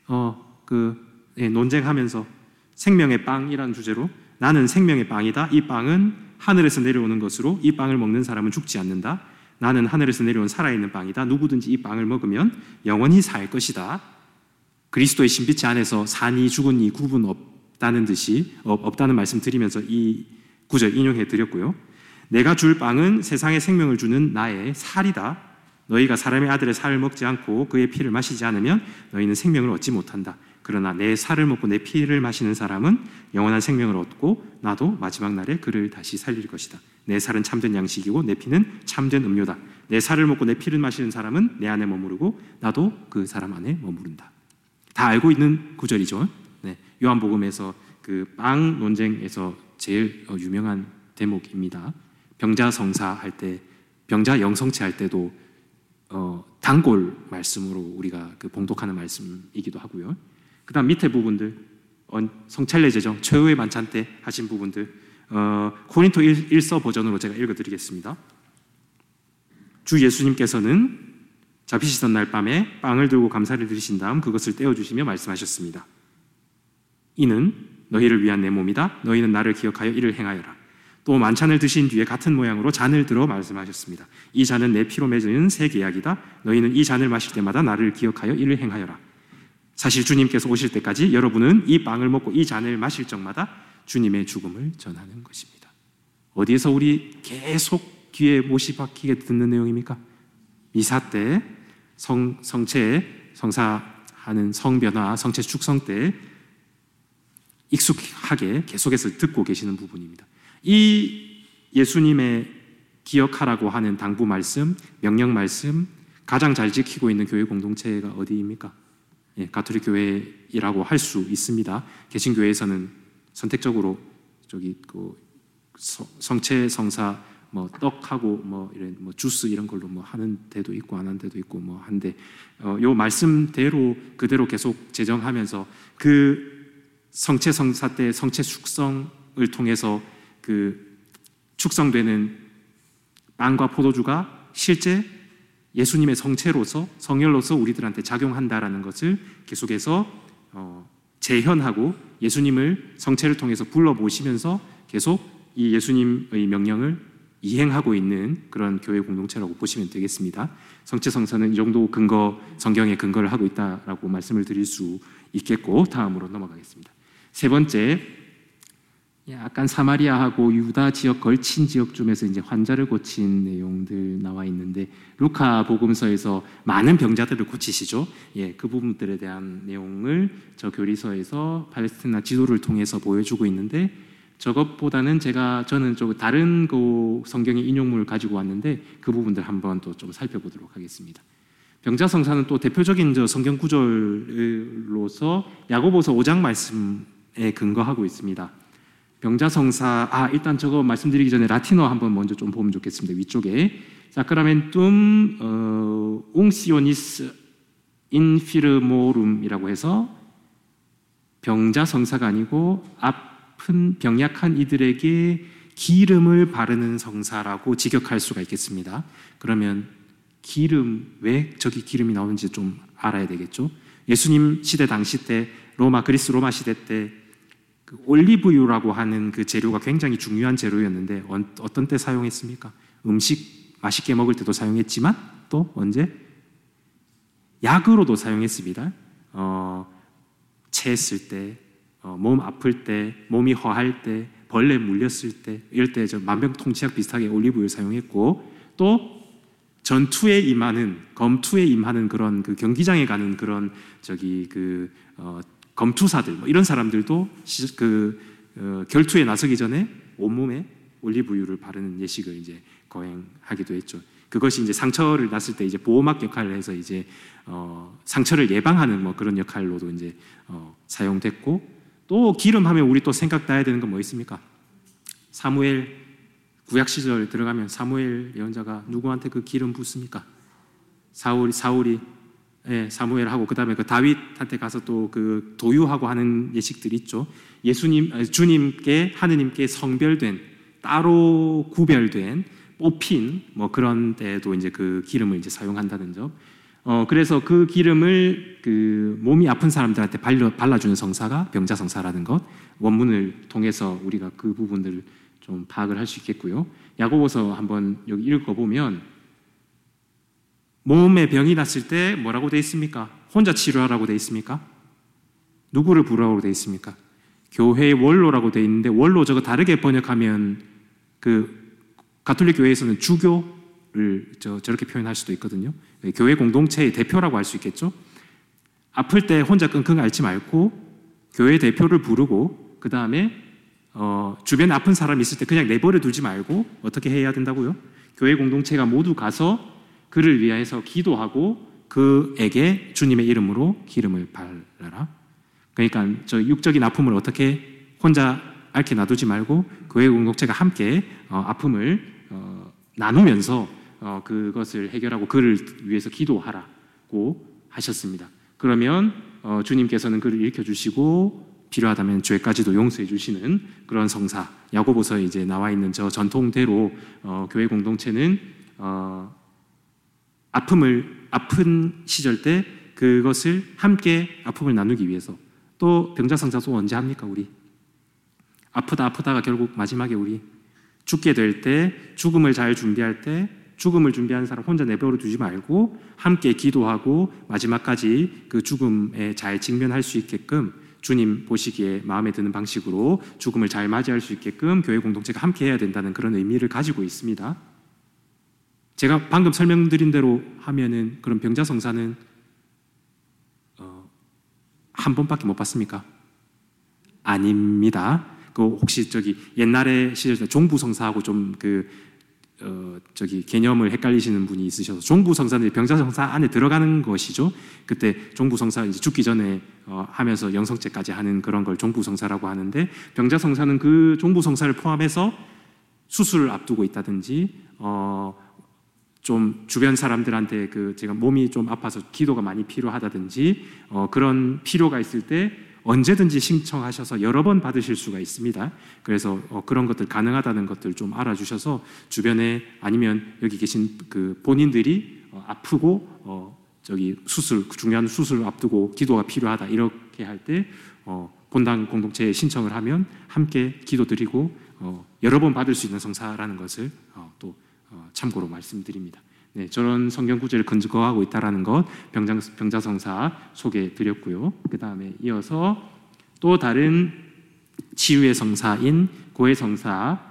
논쟁하면서 생명의 빵이라는 주제로 나는 생명의 빵이다. 이 빵은 하늘에서 내려오는 것으로 이 빵을 먹는 사람은 죽지 않는다. 나는 하늘에서 내려온 살아있는 빵이다. 누구든지 이 빵을 먹으면 영원히 살 것이다. 그리스도의 신비체 안에서 산이 죽은 이 구분 없다는 듯이 없다는 말씀 드리면서 이 구절 인용해 드렸고요. 내가 줄 빵은 세상의 생명을 주는 나의 살이다. 너희가 사람의 아들의 살을 먹지 않고 그의 피를 마시지 않으면 너희는 생명을 얻지 못한다. 그러나 내 살을 먹고 내 피를 마시는 사람은 영원한 생명을 얻고 나도 마지막 날에 그를 다시 살릴 것이다. 내 살은 참된 양식이고 내 피는 참된 음료다. 내 살을 먹고 내 피를 마시는 사람은 내 안에 머무르고 나도 그 사람 안에 머무른다. 다 알고 있는 구절이죠. 네, 요한복음에서 그 빵 논쟁에서 제일 유명한 대목입니다. 병자 성사 할 때, 병자 영성체 할 때도 단골 말씀으로 우리가 그 봉독하는 말씀이기도 하고요. 그 다음 밑에 부분들 성찬례 제정 최후의 만찬 때 하신 부분들 코린토 1서 버전으로 제가 읽어드리겠습니다. 주 예수님께서는 잡히시던 날 밤에 빵을 들고 감사를 드리신 다음 그것을 떼어주시며 말씀하셨습니다. 이는 너희를 위한 내 몸이다. 너희는 나를 기억하여 이를 행하여라. 또 만찬을 드신 뒤에 같은 모양으로 잔을 들어 말씀하셨습니다. 이 잔은 내 피로 맺은 새 계약이다. 너희는 이 잔을 마실 때마다 나를 기억하여 이를 행하여라. 사실 주님께서 오실 때까지 여러분은 이 빵을 먹고 이 잔을 마실 적마다 주님의 죽음을 전하는 것입니다. 어디에서 우리 계속 귀에 못이 박히게 듣는 내용입니까? 미사 때 성체 성사하는 성변화, 성체 축성 때 익숙하게 계속해서 듣고 계시는 부분입니다. 이 예수님의 기억하라고 하는 당부 말씀, 명령 말씀 가장 잘 지키고 있는 교회 공동체가 어디입니까? 예, 가톨릭 교회이라고 할 수 있습니다. 개신교회에서는 선택적으로 성체 성사 떡하고 이런 주스 이런 걸로 하는 데도 있고 안 하는 데도 있고 한데 요 말씀대로 그대로 계속 제정하면서 그 성체 성사 때 성체 축성을 통해서 그 축성되는 빵과 포도주가 실제 예수님의 성체로서 성혈로서 우리들한테 작용한다라는 것을 계속해서 재현하고 예수님을 성체를 통해서 불러 모시면서 계속 이 예수님의 명령을 이행하고 있는 그런 교회 공동체라고 보시면 되겠습니다. 성체 성사는 이 정도 성경의 근거를 하고 있다라고 말씀을 드릴 수 있겠고, 다음으로 넘어가겠습니다. 세 번째, 약간 사마리아하고 유다 지역 걸친 지역쯤에서 이제 환자를 고친 내용들 나와 있는데, 루카 복음서에서 많은 병자들을 고치시죠. 예, 그 부분들에 대한 내용을 저 교리서에서 팔레스티나 지도를 통해서 보여주고 있는데, 저것보다는 저는 좀 다른 그 성경의 인용물을 가지고 왔는데 그 부분들 한번 또 좀 살펴보도록 하겠습니다. 병자성사는 또 대표적인 성경 구절로서 야고보서 5장 말씀에 근거하고 있습니다. 병자성사, 일단 저거 말씀드리기 전에 라틴어 한번 먼저 좀 보면 좋겠습니다. 위쪽에 사크라멘툼 웅시오니스 인피르모룸이라고 해서 병자성사가 아니고 아픈 병약한 이들에게 기름을 바르는 성사라고 직역할 수가 있겠습니다. 그러면 왜 저기 기름이 나오는지 좀 알아야 되겠죠. 예수님 시대 당시 때 그리스 로마 시대 때 그 올리브유라고 하는 그 재료가 굉장히 중요한 재료였는데 어떤 때 사용했습니까? 음식 맛있게 먹을 때도 사용했지만 또 언제? 약으로도 사용했습니다. 체했을 때, 몸 아플 때, 몸이 허할 때, 벌레 물렸을 때, 이럴 때 만병통치약 비슷하게 올리브유를 사용했고, 또 전투에 임하는, 검투에 임하는 그런 그 경기장에 가는 그런 검투사들 이런 사람들도 결투에 나서기 전에 온몸에 올리브유를 바르는 예식을 이제 거행하기도 했죠. 그것이 이제 상처를 났을 때 이제 보호막 역할을 해서 이제 상처를 예방하는 그런 역할로도 이제 사용됐고, 또 기름하면 우리 또 생각나야 되는 건 뭐 있습니까? 사무엘 구약 시절 들어가면 사무엘 예언자가 누구한테 그 기름 붓습니까? 사울이 사무엘하고 그다음에 그 다윗한테 가서 또 그 도유하고 하는 예식들이 있죠. 주님께 하느님께 성별된 따로 구별된 뽑힌 그런 때도 이제 그 기름을 이제 사용한다는 점. 그래서 그 기름을 그 몸이 아픈 사람들한테 발라주는 성사가 병자성사라는 것, 원문을 통해서 우리가 그 부분들을 좀 파악을 할 수 있겠고요. 야고보서 한번 여기 읽어보면 몸에 병이 났을 때 뭐라고 돼 있습니까? 혼자 치료하라고 돼 있습니까? 누구를 부르라고 돼 있습니까? 교회의 원로라고 돼 있는데, 원로 저거 다르게 번역하면 그 가톨릭 교회에서는 주교를 저렇게 표현할 수도 있거든요. 교회 공동체의 대표라고 할 수 있겠죠. 아플 때 혼자 끙끙 앓지 말고 교회 대표를 부르고, 그 다음에 주변에 아픈 사람이 있을 때 그냥 내버려 두지 말고 어떻게 해야 된다고요? 교회 공동체가 모두 가서 그를 위하여서 기도하고 그에게 주님의 이름으로 기름을 발라라. 그러니까 저 육적인 아픔을 어떻게 혼자 앓게 놔두지 말고 교회 공동체가 함께 아픔을 나누면서 그것을 해결하고 그를 위해서 기도하라고 하셨습니다. 그러면 주님께서는 그를 일으켜 주시고 필요하다면 죄까지도 용서해 주시는 그런 성사, 야고보서에 이제 나와 있는 저 전통대로 교회 공동체는 아픈 시절 때 그것을 함께 아픔을 나누기 위해서, 또 병자성사도 언제 합니까? 우리 아프다가 결국 마지막에 우리 죽게 될 때, 죽음을 잘 준비할 때 죽음을 준비하는 사람 혼자 내버려 두지 말고 함께 기도하고 마지막까지 그 죽음에 잘 직면할 수 있게끔, 주님 보시기에 마음에 드는 방식으로 죽음을 잘 맞이할 수 있게끔 교회 공동체가 함께 해야 된다는 그런 의미를 가지고 있습니다. 제가 방금 설명드린 대로 하면은 그럼 병자성사는 한 번밖에 못 봤습니까? 아닙니다. 그 혹시 저기 옛날에 시절 종부성사하고 좀 개념을 헷갈리시는 분이 있으셔서 종부성사는 병자성사 안에 들어가는 것이죠. 그때 종부성사 이제 죽기 전에 하면서 영성죄까지 하는 그런 걸 종부성사라고 하는데 병자성사는 그 종부성사를 포함해서 수술을 앞두고 있다든지 좀 주변 사람들한테 제가 몸이 좀 아파서 기도가 많이 필요하다든지 그런 필요가 있을 때 언제든지 신청하셔서 여러 번 받으실 수가 있습니다. 그래서 그런 것들 가능하다는 것들 좀 알아주셔서 주변에 아니면 여기 계신 본인들이 아프고 중요한 수술을 앞두고 기도가 필요하다 이렇게 할 때 본당 공동체에 신청을 하면 함께 기도드리고 여러 번 받을 수 있는 성사라는 것을 또 참고로 말씀드립니다. 네, 저런 성경 구절을 근거하고 있다라는 것 병자성사 소개드렸고요. 그 다음에 이어서 또 다른 치유의 성사인 고해성사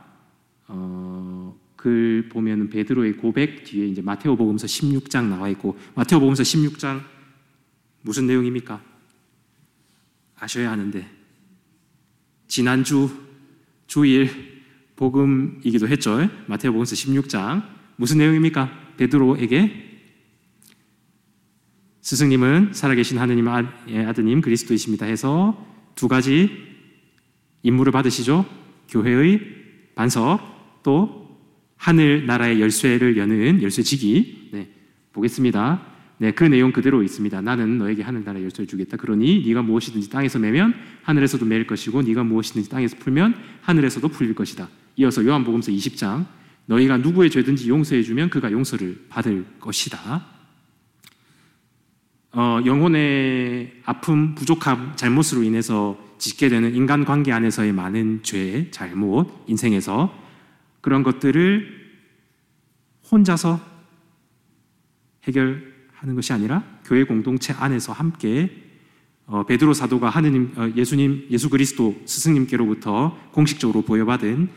글 보면은 베드로의 고백 뒤에 이제 마테오복음서 16장 나와 있고 마테오복음서 16장 무슨 내용입니까? 아셔야 하는데 지난주 주일 복음이기도 했죠. 마테오복음서 16장 무슨 내용입니까? 베드로에게 스승님은 살아계신 하느님의 아드님 그리스도이십니다 해서 두 가지 임무를 받으시죠. 교회의 반석 또 하늘 나라의 열쇠를 여는 열쇠지기. 네, 보겠습니다. 네, 그 내용 그대로 있습니다. 나는 너에게 하늘 나라의 열쇠를 주겠다. 그러니 네가 무엇이든지 땅에서 매면 하늘에서도 매일 것이고 네가 무엇이든지 땅에서 풀면 하늘에서도 풀릴 것이다. 이어서 요한복음서 20장 너희가 누구의 죄든지 용서해주면 그가 용서를 받을 것이다. 영혼의 아픔, 부족함, 잘못으로 인해서 짓게 되는 인간관계 안에서의 많은 죄, 잘못, 인생에서 그런 것들을 혼자서 해결하는 것이 아니라 교회 공동체 안에서 함께 베드로 사도가 예수 그리스도 스승님께로부터 공식적으로 보여받은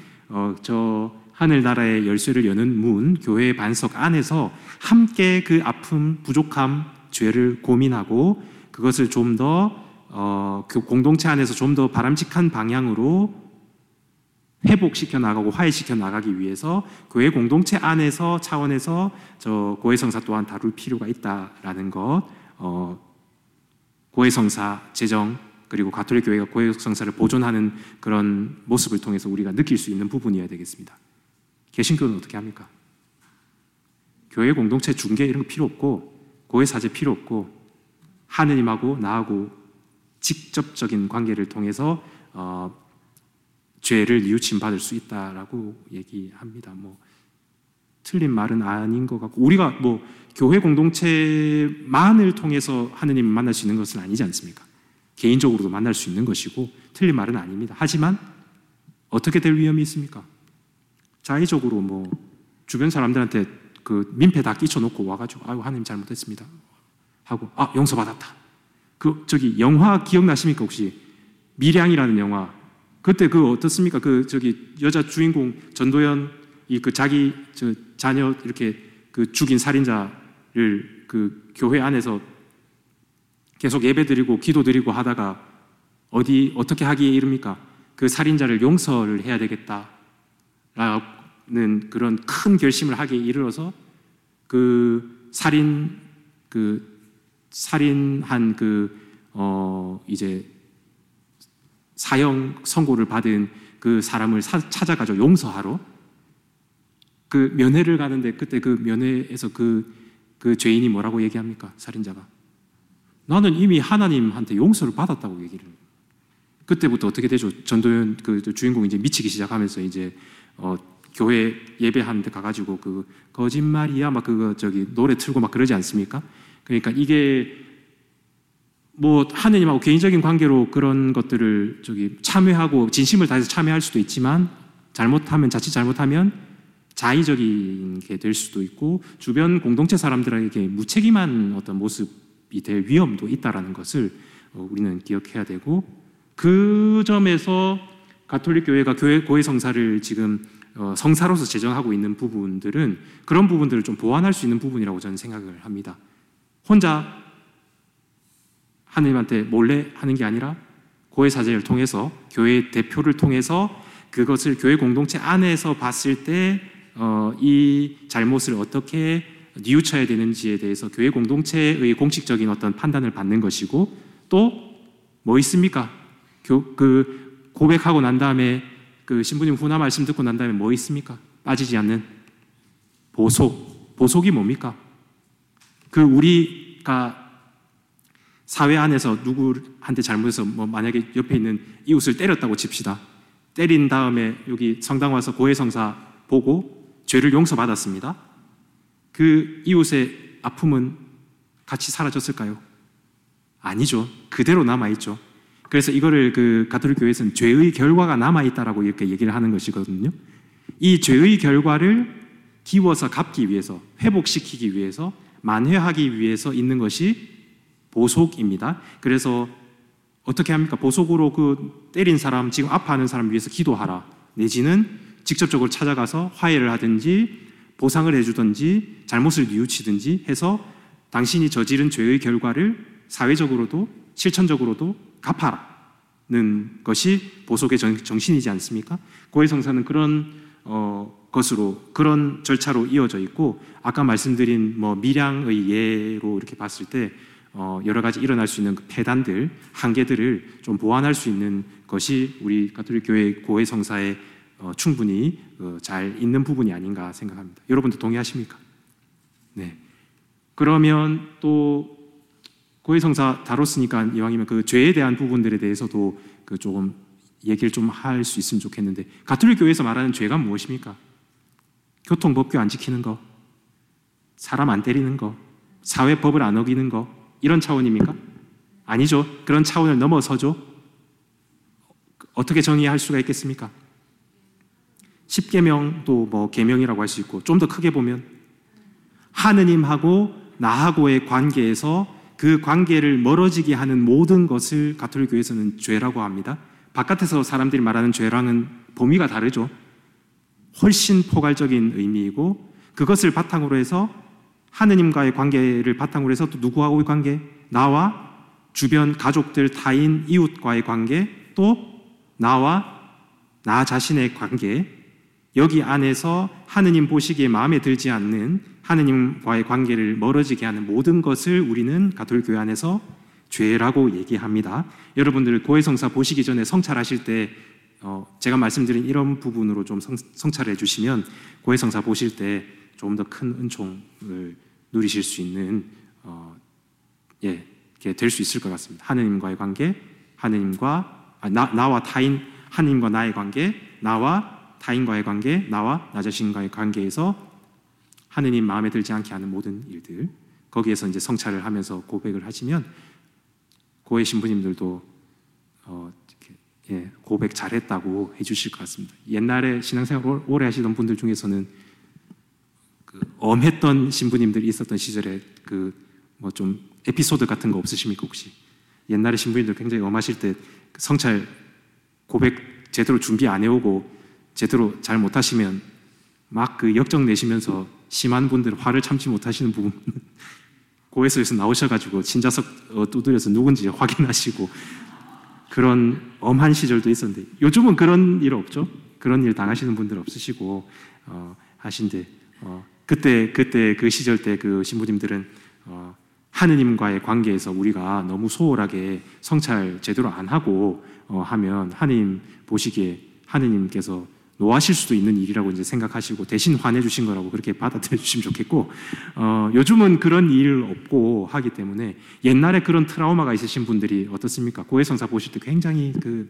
하늘나라의 열쇠를 여는 문, 교회의 반석 안에서 함께 그 아픔, 부족함, 죄를 고민하고 그것을 좀 더 공동체 안에서 좀 더 바람직한 방향으로 회복시켜 나가고 화해시켜 나가기 위해서 교회 공동체 안에서 차원에서 고해성사 또한 다룰 필요가 있다라는 것, 고해성사 제정 그리고 가톨릭 교회가 고해성사를 보존하는 그런 모습을 통해서 우리가 느낄 수 있는 부분이어야 되겠습니다. 개신교는 어떻게 합니까? 교회 공동체 중개 이런 거 필요 없고 고해사제 필요 없고 하느님하고 나하고 직접적인 관계를 통해서 죄를 뉘우침 받을 수 있다라고 얘기합니다. 틀린 말은 아닌 것 같고 우리가 교회 공동체만을 통해서 하느님을 만날 수 있는 것은 아니지 않습니까? 개인적으로도 만날 수 있는 것이고 틀린 말은 아닙니다. 하지만 어떻게 될 위험이 있습니까? 자의적으로 주변 사람들한테 민폐 다 끼쳐놓고 와가지고 아유 하나님 잘못했습니다 하고 용서받았다. 영화 기억나십니까 혹시? 밀양이라는 영화. 그때 어떻습니까? 여자 주인공 전도연 자기 자녀 이렇게 죽인 살인자를 교회 안에서 계속 예배드리고 기도드리고 하다가 어떻게 하기에 이릅니까? 그 살인자를 용서를 해야 되겠다라는 그런 큰 결심을 하기에 이르러서 살인한 이제 사형 선고를 받은 그 사람을 찾아가지고 용서하러 면회를 가는데 그때 면회에서 죄인이 뭐라고 얘기합니까? 살인자가 나는 이미 하나님한테 용서를 받았다고 얘기를 해요. 그때부터 어떻게 되죠? 전도연 주인공이 이제 미치기 시작하면서 이제 교회 예배하는데 가가지고 거짓말이야 막 노래 틀고 막 그러지 않습니까? 그러니까 이게 하느님하고 개인적인 관계로 그런 것들을 참여하고 진심을 다해서 참여할 수도 있지만 자칫 잘못하면 자의적인 게 될 수도 있고 주변 공동체 사람들에게 무책임한 어떤 모습이 될 위험도 있다라는 것을 우리는 기억해야 되고 그 점에서 가톨릭 교회가 고해성사를 지금 성사로서 제정하고 있는 부분들은 그런 부분들을 좀 보완할 수 있는 부분이라고 저는 생각을 합니다. 혼자 하느님한테 몰래 하는 게 아니라 고해 사제를 통해서, 교회 대표를 통해서 그것을 교회 공동체 안에서 봤을 때 이 잘못을 어떻게 뉘우쳐야 되는지에 대해서 교회 공동체의 공식적인 어떤 판단을 받는 것이고, 또 뭐 있습니까? 그 고백하고 난 다음에 그 신부님 훈화 말씀 듣고 난 다음에 뭐 있습니까? 빠지지 않는 보속이 뭡니까? 그 우리가 사회 안에서 누구한테 잘못해서 뭐 만약에 옆에 있는 이웃을 때렸다고 칩시다. 때린 다음에 여기 성당 와서 고해성사 보고 죄를 용서받았습니다. 그 이웃의 아픔은 같이 사라졌을까요? 아니죠. 그대로 남아있죠. 그래서 이거를 그 가톨릭 교회에서는 죄의 결과가 남아있다라고 이렇게 얘기를 하는 것이거든요. 이 죄의 결과를 기워서 갚기 위해서, 회복시키기 위해서, 만회하기 위해서 있는 것이 보속입니다. 그래서 어떻게 합니까? 보속으로 그 때린 사람, 지금 아파하는 사람 위해서 기도하라. 내지는 직접적으로 찾아가서 화해를 하든지 보상을 해주든지 잘못을 뉘우치든지 해서 당신이 저지른 죄의 결과를 사회적으로도 실천적으로도 갚아라는 것이 보속의 정신이지 않습니까? 고해성사는 그런 것으로, 그런 절차로 이어져 있고, 아까 말씀드린 뭐 밀양의 예로 이렇게 봤을 때 여러 가지 일어날 수 있는 그 폐단들, 한계들을 좀 보완할 수 있는 것이 우리 가톨릭 교회 고해성사에 충분히 잘 있는 부분이 아닌가 생각합니다. 여러분도 동의하십니까? 네. 그러면 또 고해성사 다뤘으니까 이왕이면 그 죄에 대한 부분들에 대해서도 그 조금 얘기를 좀 할 수 있으면 좋겠는데, 가톨릭 교회에서 말하는 죄가 무엇입니까? 교통법규 안 지키는 거, 사람 안 때리는 거, 사회법을 안 어기는 거, 이런 차원입니까? 아니죠. 그런 차원을 넘어서죠. 어떻게 정의할 수가 있겠습니까? 10계명도 뭐 계명이라고 할 수 있고, 좀 더 크게 보면 하느님하고 나하고의 관계에서 그 관계를 멀어지게 하는 모든 것을 가톨릭 교회에서는 죄라고 합니다. 바깥에서 사람들이 말하는 죄랑은 범위가 다르죠. 훨씬 포괄적인 의미이고, 그것을 바탕으로 해서 하느님과의 관계를 바탕으로 해서 또 누구하고의 관계? 나와 주변 가족들, 타인, 이웃과의 관계, 또 나와 나 자신의 관계, 여기 안에서 하느님 보시기에 마음에 들지 않는 하느님과의 관계를 멀어지게 하는 모든 것을 우리는 가톨릭 교회 안에서 죄라고 얘기합니다. 여러분들 고해성사 보시기 전에 성찰하실 때 제가 말씀드린 이런 부분으로 좀 성찰해 주시면 고해성사 보실 때 조금 더 큰 은총을 누리실 수 있는 될 수 있을 것 같습니다. 하느님과의 관계, 하느님과 나와 타인, 하느님과 나의 관계, 나와 타인과의 관계, 나와 나 자신과의 관계에서 하느님 마음에 들지 않게 하는 모든 일들, 거기에서 이제 성찰을 하면서 고백을 하시면 고해 신부님들도 고백 잘했다고 해주실 것 같습니다. 옛날에 신앙생활 오래 하시던 분들 중에서는 그 엄했던 신부님들이 있었던 시절에 그 뭐 좀 에피소드 같은 거 없으십니까 혹시? 옛날에 신부님들 굉장히 엄하실 때 성찰 고백 제대로 준비 안 해오고 제대로 잘 못하시면 막 그 역정 내시면서 심한 분들 화를 참지 못하시는 부분 고해소에서 나오셔가지고 친자석 두드려서 누군지 확인하시고 그런 엄한 시절도 있었는데, 요즘은 그런 일 없죠. 그런 일 당하시는 분들 없으시고 하신데 그때 그 시절 때 그 신부님들은 하느님과의 관계에서 우리가 너무 소홀하게 성찰 제대로 안 하고 하면 하느님 보시기에 하느님께서 노하실 수도 있는 일이라고 이제 생각하시고 대신 화내주신 거라고 그렇게 받아들여 주시면 좋겠고, 요즘은 그런 일 없고 하기 때문에 옛날에 그런 트라우마가 있으신 분들이 어떻습니까? 고해성사 보실 때 굉장히 그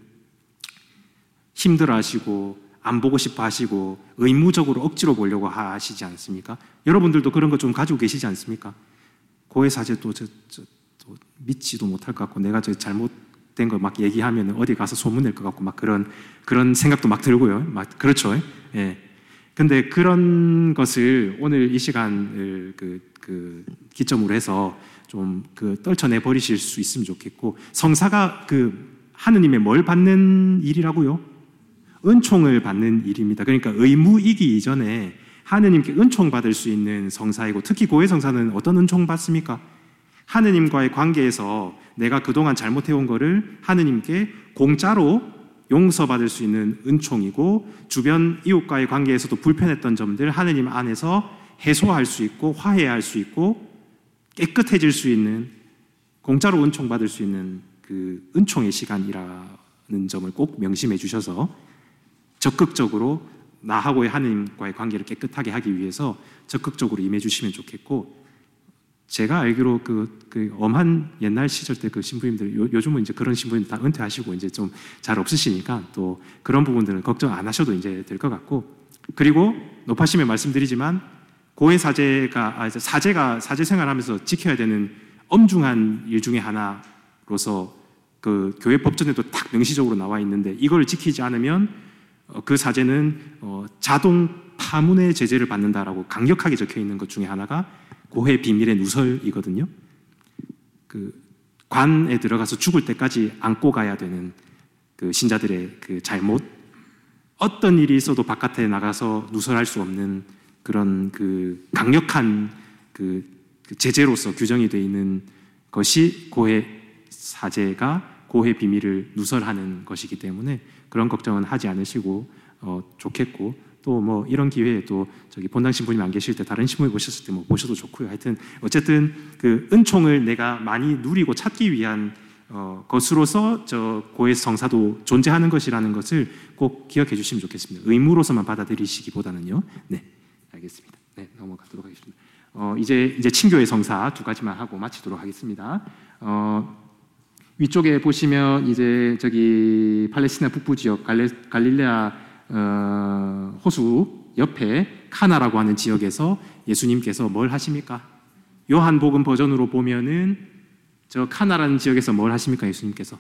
힘들어하시고 안 보고 싶어 하시고 의무적으로 억지로 보려고 하시지 않습니까? 여러분들도 그런 거 좀 가지고 계시지 않습니까? 고해사제도 믿지도 못할 것 같고 내가 저 잘못된 거 막 얘기하면 어디 가서 소문낼 것 같고 막 그런 생각도 막 들고요. 막 그렇죠. 예. 근데 그런 것을 오늘 이 시간을 그 기점으로 해서 좀 떨쳐내 버리실 수 있으면 좋겠고, 성사가 그 하느님의 뭘 받는 일이라고요? 은총을 받는 일입니다. 그러니까 의무이기 이전에 하느님께 은총 받을 수 있는 성사이고, 특히 고해 성사는 어떤 은총 받습니까? 하느님과의 관계에서 내가 그동안 잘못해온 거를 하느님께 공짜로 용서받을 수 있는 은총이고, 주변 이웃과의 관계에서도 불편했던 점들 하느님 안에서 해소할 수 있고 화해할 수 있고 깨끗해질 수 있는, 공짜로 은총 받을 수 있는 그 은총의 시간이라는 점을 꼭 명심해 주셔서 적극적으로 나하고의 하느님과의 관계를 깨끗하게 하기 위해서 적극적으로 임해 주시면 좋겠고, 제가 알기로 그 엄한 옛날 시절 때 그 신부님들, 요즘은 이제 그런 신부님 다 은퇴하시고 이제 좀 잘 없으시니까 또 그런 부분들은 걱정 안 하셔도 이제 될 것 같고, 그리고 높아심에 말씀드리지만 고해 사제가 사제 생활하면서 지켜야 되는 엄중한 일 중에 하나로서 그 교회 법전에도 딱 명시적으로 나와 있는데, 이걸 지키지 않으면 그 사제는 자동 파문의 제재를 받는다라고 강력하게 적혀 있는 것 중에 하나가 고해 비밀의 누설이거든요. 그 관에 들어가서 죽을 때까지 안고 가야 되는 그 신자들의 그 잘못, 어떤 일이 있어도 바깥에 나가서 누설할 수 없는 그런 그 강력한 그 제재로서 규정이 되어 있는 것이 고해 사제가 고해 비밀을 누설하는 것이기 때문에 그런 걱정은 하지 않으시고 좋겠고, 또 뭐 이런 기회에 또 저기 본당 신부님 안 계실 때 다른 신부님 보셨을 때 뭐 보셔도 좋고요. 하여튼 어쨌든 그 은총을 내가 많이 누리고 찾기 위한 것으로서 저 고해 성사도 존재하는 것이라는 것을 꼭 기억해 주시면 좋겠습니다. 의무로서만 받아들이시기보다는요. 네, 알겠습니다. 네, 넘어가도록 하겠습니다. 이제 친교의 성사 두 가지만 하고 마치도록 하겠습니다. 위쪽에 보시면 이제 저기 팔레스티나 북부 지역 갈릴레아 호수 옆에 카나라고 하는 지역에서 예수님께서 뭘 하십니까? 요한복음 버전으로 보면은 저 카나라는 지역에서 뭘 하십니까? 예수님께서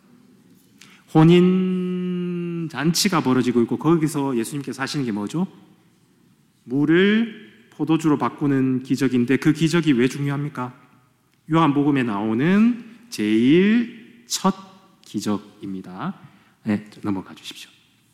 혼인 잔치가 벌어지고 있고, 거기서 예수님께서 하시는 게 뭐죠? 물을 포도주로 바꾸는 기적인데, 그 기적이 왜 중요합니까? 요한복음에 나오는 제일 첫 기적입니다. 네, 넘어가 주십시오.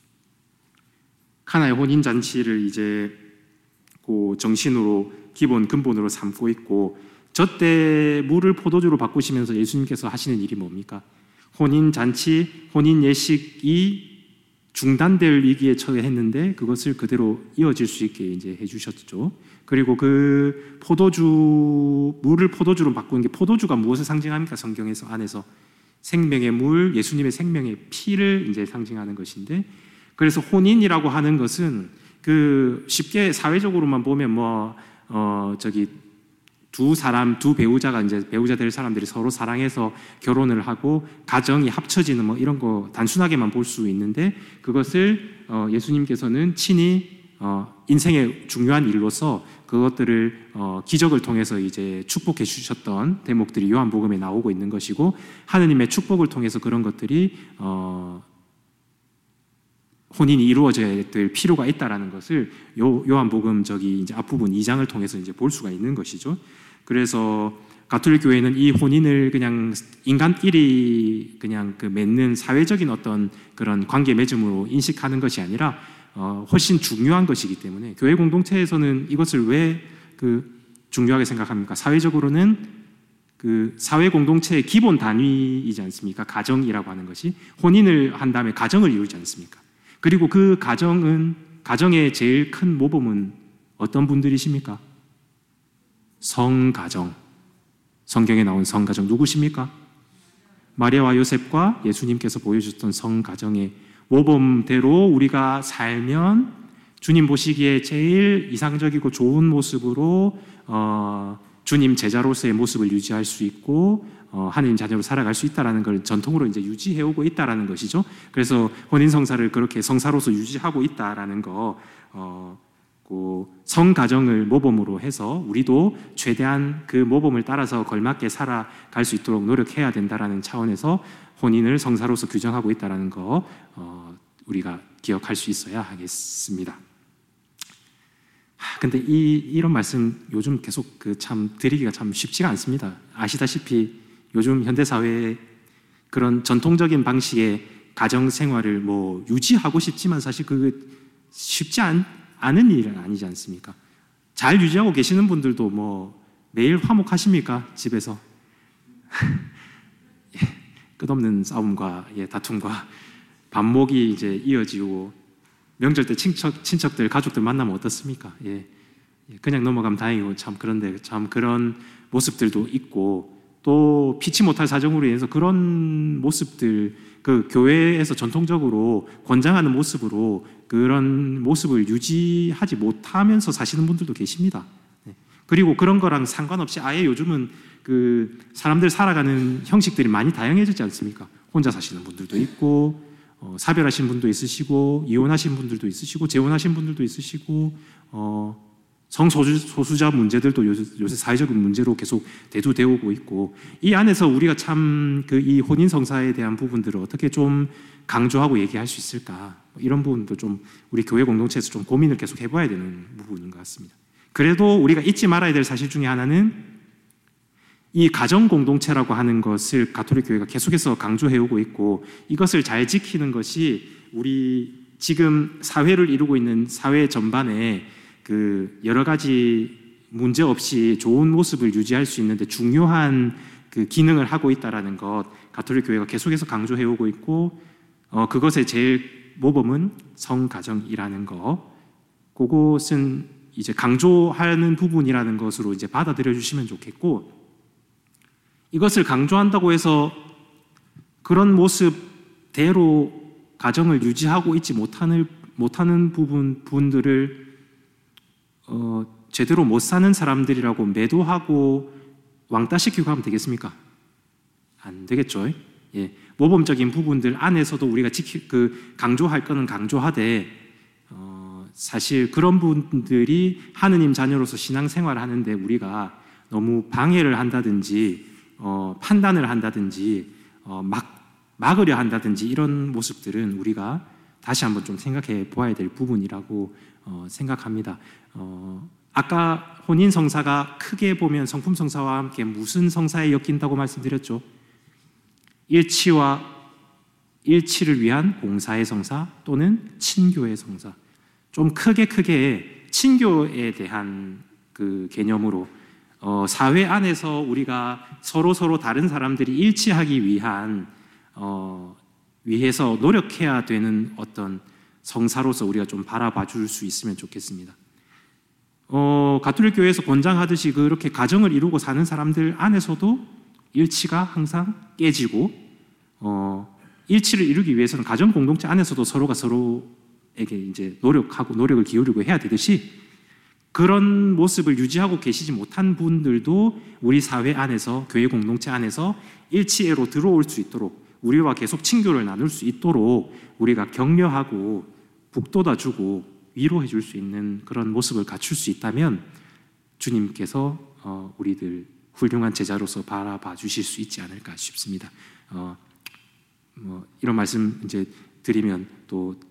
카나의 혼인 잔치를 이제 그 정신으로 기본 근본으로 삼고 있고, 저때 물을 포도주로 바꾸시면서 예수님께서 하시는 일이 뭡니까? 혼인 잔치, 혼인 예식이 중단될 위기에 처했는데 그것을 그대로 이어질 수 있게 이제 해주셨죠. 그리고 그 물을 포도주로 바꾸는 게, 포도주가 무엇을 상징합니까? 성경에서 안에서 생명의 물, 예수님의 생명의 피를 이제 상징하는 것인데, 그래서 혼인이라고 하는 것은 그 쉽게 사회적으로만 보면 저기 두 배우자가 이제 배우자 될 사람들이 서로 사랑해서 결혼을 하고 가정이 합쳐지는 뭐 이런 거 단순하게만 볼 수 있는데, 그것을 예수님께서는 친히 인생의 중요한 일로서 그것들을 기적을 통해서 이제 축복해 주셨던 대목들이 요한복음에 나오고 있는 것이고, 하느님의 축복을 통해서 그런 것들이 혼인이 이루어져야 될 필요가 있다라는 것을 요한복음 저기 이제 앞부분 2장을 통해서 이제 볼 수가 있는 것이죠. 그래서 가톨릭 교회는 이 혼인을 그냥 인간끼리 그냥 그 맺는 사회적인 어떤 그런 관계 맺음으로 인식하는 것이 아니라 훨씬 중요한 것이기 때문에, 교회 공동체에서는 이것을 왜 중요하게 생각합니까? 사회적으로는 그 사회 공동체의 기본 단위이지 않습니까? 가정이라고 하는 것이 혼인을 한 다음에 가정을 이루지 않습니까? 그리고 그 가정의 제일 큰 모범은 어떤 분들이십니까? 성가정. 성경에 나온 성가정 누구십니까? 마리아와 요셉과 예수님께서 보여주셨던 성가정의 모범대로 우리가 살면 주님 보시기에 제일 이상적이고 좋은 모습으로 주님 제자로서의 모습을 유지할 수 있고 하나님 자녀로 살아갈 수 있다라는 걸 전통으로 이제 유지해오고 있다라는 것이죠. 그래서 혼인 성사를 그렇게 성사로서 유지하고 있다라는 거, 성가정을 모범으로 해서 우리도 최대한 그 모범을 따라서 걸맞게 살아갈 수 있도록 노력해야 된다라는 차원에서 혼인을 성사로서 규정하고 있다라는 거 우리가 기억할 수 있어야 하겠습니다. 근데 이런 말씀 요즘 계속 참 드리기가 참 쉽지가 않습니다. 아시다시피 요즘 현대 사회에 그런 전통적인 방식의 가정 생활을 뭐 유지하고 싶지만 사실 그게 쉽지 않은 일은 아니지 않습니까? 잘 유지하고 계시는 분들도 뭐 매일 화목하십니까? 집에서 끝없는 싸움과 다툼과 반목이 이제 이어지고 명절 때 친척들 가족들 만나면 어떻습니까? 그냥 넘어가면 다행이고 참 그런데 참 그런 모습들도 있고 또 피치 못할 사정으로 인해서 그런 모습들 그 교회에서 전통적으로 권장하는 모습으로 그런 모습을 유지하지 못하면서 사시는 분들도 계십니다. 그리고 그런 거랑 상관없이 아예 요즘은 그 사람들 살아가는 형식들이 많이 다양해졌지 않습니까? 혼자 사시는 분들도 있고 사별하신 분도 있으시고 이혼하신 분들도 있으시고 재혼하신 분들도 있으시고 성소수자 문제들도 요새 사회적인 문제로 계속 대두되고 있고 이 안에서 우리가 참 그 이 혼인성사에 대한 부분들을 어떻게 좀 강조하고 얘기할 수 있을까 이런 부분도 좀 우리 교회 공동체에서 좀 고민을 계속 해봐야 되는 부분인 것 같습니다. 그래도 우리가 잊지 말아야 될 사실 중에 하나는 이 가정 공동체라고 하는 것을 가톨릭 교회가 계속해서 강조해오고 있고 이것을 잘 지키는 것이 우리 지금 사회를 이루고 있는 사회 전반에 그 여러 가지 문제 없이 좋은 모습을 유지할 수 있는데 중요한 그 기능을 하고 있다라는 것 가톨릭 교회가 계속해서 강조해오고 있고 그것의 제일 모범은 성가정이라는 것 그것은 이제 강조하는 부분이라는 것으로 이제 받아들여 주시면 좋겠고 이것을 강조한다고 해서 그런 모습대로 가정을 유지하고 있지 못하는 부분들을 제대로 못 사는 사람들이라고 매도하고 왕따시키고 하면 되겠습니까? 안 되겠죠. 모범적인 부분들 안에서도 우리가 강조할 거는 강조하되 사실 그런 분들이 하느님 자녀로서 신앙생활을 하는데 우리가 너무 방해를 한다든지 판단을 한다든지 막으려 한다든지 이런 모습들은 우리가 다시 한번 좀 생각해 보아야 될 부분이라고 생각합니다. 아까 혼인성사가 크게 보면 성품성사와 함께 무슨 성사에 엮인다고 말씀드렸죠? 일치를 위한 봉사의 성사 또는 친교의 성사. 좀 크게 친교에 대한 그 개념으로 사회 안에서 우리가 서로 다른 사람들이 일치하기 위해서 노력해야 되는 어떤 성사로서 우리가 좀 바라봐 줄 수 있으면 좋겠습니다. 가톨릭 교회에서 권장하듯이 그렇게 가정을 이루고 사는 사람들 안에서도 일치가 항상 깨지고 일치를 이루기 위해서는 가정 공동체 안에서도 서로가 서로에게 이제 노력을 기울이고 해야 되듯이 그런 모습을 유지하고 계시지 못한 분들도 우리 사회 안에서 교회 공동체 안에서 일치애로 들어올 수 있도록 우리와 계속 친교를 나눌 수 있도록 우리가 격려하고 북돋아주고 위로해 줄 수 있는 그런 모습을 갖출 수 있다면 주님께서 우리들 훌륭한 제자로서 바라봐 주실 수 있지 않을까 싶습니다. 이런 말씀 이제 드리면 또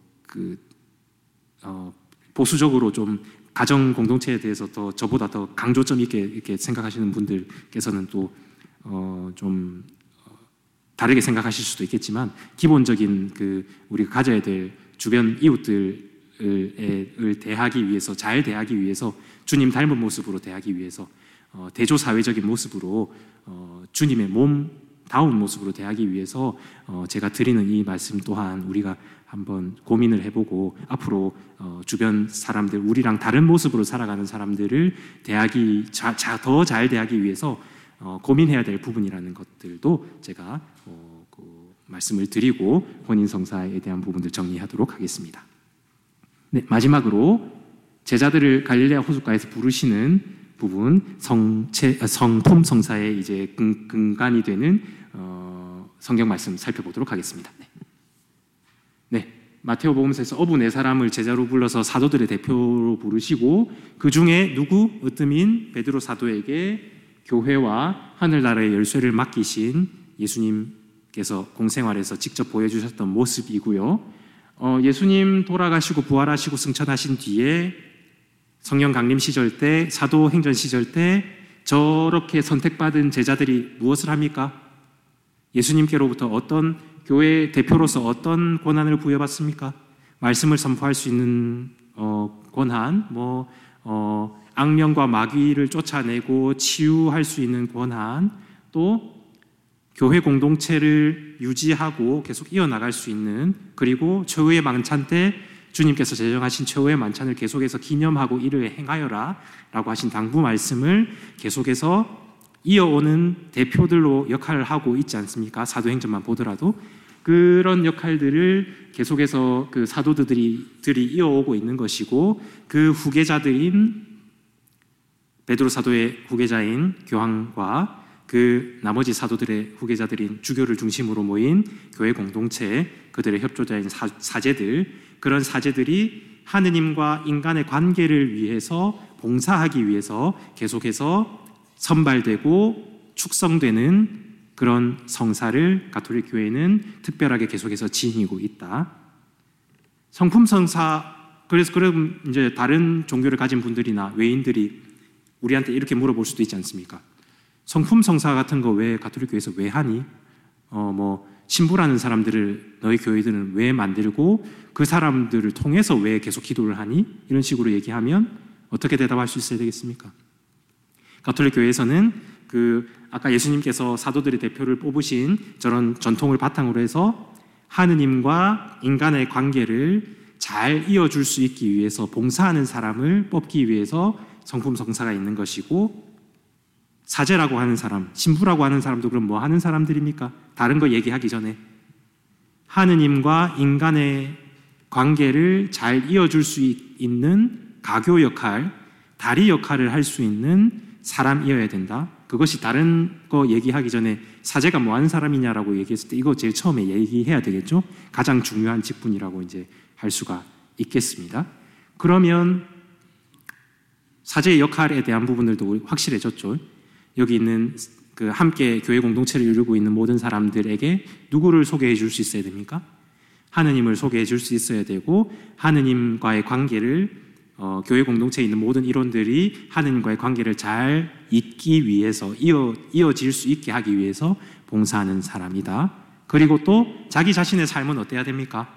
보수적으로 좀 가정 공동체에 대해서 더 저보다 더 강조점 있게 이렇게 생각하시는 분들께서는 또 좀 다르게 생각하실 수도 있겠지만 기본적인 우리가 가져야 될 주변 이웃들을 대하기 위해서 잘 대하기 위해서 주님 닮은 모습으로 대하기 위해서 대조 사회적인 모습으로 주님의 몸다운 모습으로 대하기 위해서 제가 드리는 이 말씀 또한 우리가 한번 고민을 해보고 앞으로 주변 사람들 우리랑 다른 모습으로 살아가는 사람들을 더 잘 대하기 위해서 고민해야 될 부분이라는 것들도 제가 말씀을 드리고 혼인성사에 대한 부분들 정리하도록 하겠습니다. 네, 마지막으로 제자들을 갈릴레아 호숫가에서 부르시는 부분 성품성사의 이제 근간이 되는 성경 말씀 살펴보도록 하겠습니다. 네, 마테오복음서에서 어부 네 사람을 제자로 불러서 사도들의 대표로 부르시고 그 중에 으뜸인 베드로 사도에게 교회와 하늘나라의 열쇠를 맡기신 예수님께서 공생활에서 직접 보여주셨던 모습이고요. 예수님 돌아가시고 부활하시고 승천하신 뒤에 성령 강림 시절 때 사도행전 시절 때 저렇게 선택받은 제자들이 무엇을 합니까? 예수님께로부터 어떤 교회 대표로서 어떤 권한을 부여받습니까? 말씀을 선포할 수 있는 권한, 악령과 마귀를 쫓아내고 치유할 수 있는 권한, 또 교회 공동체를 유지하고 계속 이어나갈 수 있는, 그리고 최후의 만찬 때 주님께서 제정하신 최후의 만찬을 계속해서 기념하고 이를 행하여라 라고 하신 당부 말씀을 계속해서 이어오는 대표들로 역할을 하고 있지 않습니까? 사도행전만 보더라도 그런 역할들을 계속해서 그 사도들이 이어오고 있는 것이고, 그 후계자들인 베드로 사도의 후계자인 교황과 그 나머지 사도들의 후계자들인 주교를 중심으로 모인 교회 공동체, 그들의 협조자인 사제들, 그런 사제들이 하느님과 인간의 관계를 위해서 봉사하기 위해서 계속해서 선발되고 축성되는 그런 성사를 가톨릭 교회는 특별하게 계속해서 지니고 있다. 성품 성사, 그래서 그럼 이제 다른 종교를 가진 분들이나 외인들이 우리한테 이렇게 물어볼 수도 있지 않습니까? 성품 성사 같은 거 왜 가톨릭 교회에서 왜 하니? 신부라는 사람들을 너희 교회들은 왜 만들고 그 사람들을 통해서 왜 계속 기도를 하니? 이런 식으로 얘기하면 어떻게 대답할 수 있어야 되겠습니까? 가톨릭 교회에서는 아까 예수님께서 사도들의 대표를 뽑으신 저런 전통을 바탕으로 해서 하느님과 인간의 관계를 잘 이어줄 수 있기 위해서 봉사하는 사람을 뽑기 위해서 성품 성사가 있는 것이고, 사제라고 하는 사람, 신부라고 하는 사람도 그럼 뭐 하는 사람들입니까? 다른 거 얘기하기 전에 하느님과 인간의 관계를 잘 이어줄 수 있는 가교 역할, 다리 역할을 할 수 있는 사람이어야 된다. 그것이 다른 거 얘기하기 전에 사제가 뭐 하는 사람이냐라고 얘기했을 때 이거 제일 처음에 얘기해야 되겠죠? 가장 중요한 직분이라고 이제 할 수가 있겠습니다. 그러면 사제의 역할에 대한 부분들도 확실해졌죠. 여기 있는 그 함께 교회 공동체를 이루고 있는 모든 사람들에게 누구를 소개해 줄 수 있어야 됩니까? 하느님을 소개해 줄 수 있어야 되고, 하느님과의 관계를 교회 공동체에 있는 모든 일원들이 하느님과의 관계를 잘 잇기 위해서 이어질 수 있게 하기 위해서 봉사하는 사람이다. 그리고 또 자기 자신의 삶은 어때야 됩니까?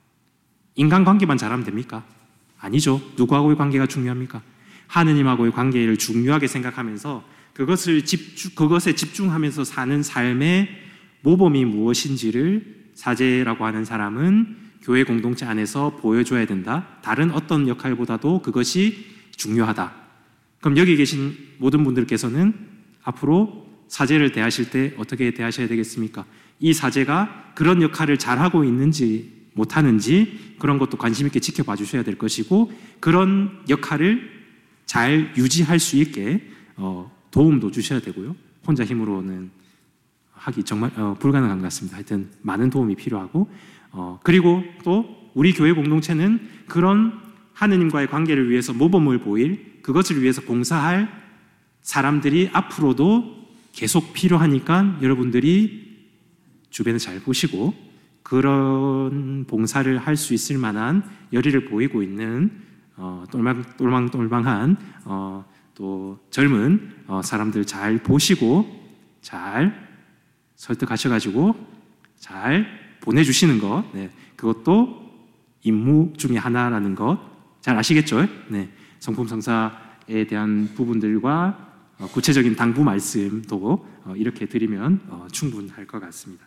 인간관계만 잘하면 됩니까? 아니죠. 누구하고의 관계가 중요합니까? 하느님하고의 관계를 중요하게 생각하면서 그것에 집중하면서 사는 삶의 모범이 무엇인지를 사제라고 하는 사람은 교회 공동체 안에서 보여줘야 된다. 다른 어떤 역할보다도 그것이 중요하다. 그럼 여기 계신 모든 분들께서는 앞으로 사제를 대하실 때 어떻게 대하셔야 되겠습니까? 이 사제가 그런 역할을 잘하고 있는지 못하는지 그런 것도 관심 있게 지켜봐 주셔야 될 것이고, 그런 역할을 잘 유지할 수 있게 도움도 주셔야 되고요. 혼자 힘으로는 하기 정말 불가능한 것 같습니다. 하여튼 많은 도움이 필요하고, 그리고 또 우리 교회 공동체는 그런 하느님과의 관계를 위해서 모범을 보일, 그것을 위해서 봉사할 사람들이 앞으로도 계속 필요하니까 여러분들이 주변을 잘 보시고 그런 봉사를 할 수 있을 만한 열의를 보이고 있는 똘망똘망한 또 젊은 사람들 잘 보시고 잘 설득하셔가지고 잘 보내주시는 것, 그것도 임무 중에 하나라는 것 잘 아시겠죠? 성품 성사에 대한 부분들과 구체적인 당부 말씀도 이렇게 드리면 충분할 것 같습니다.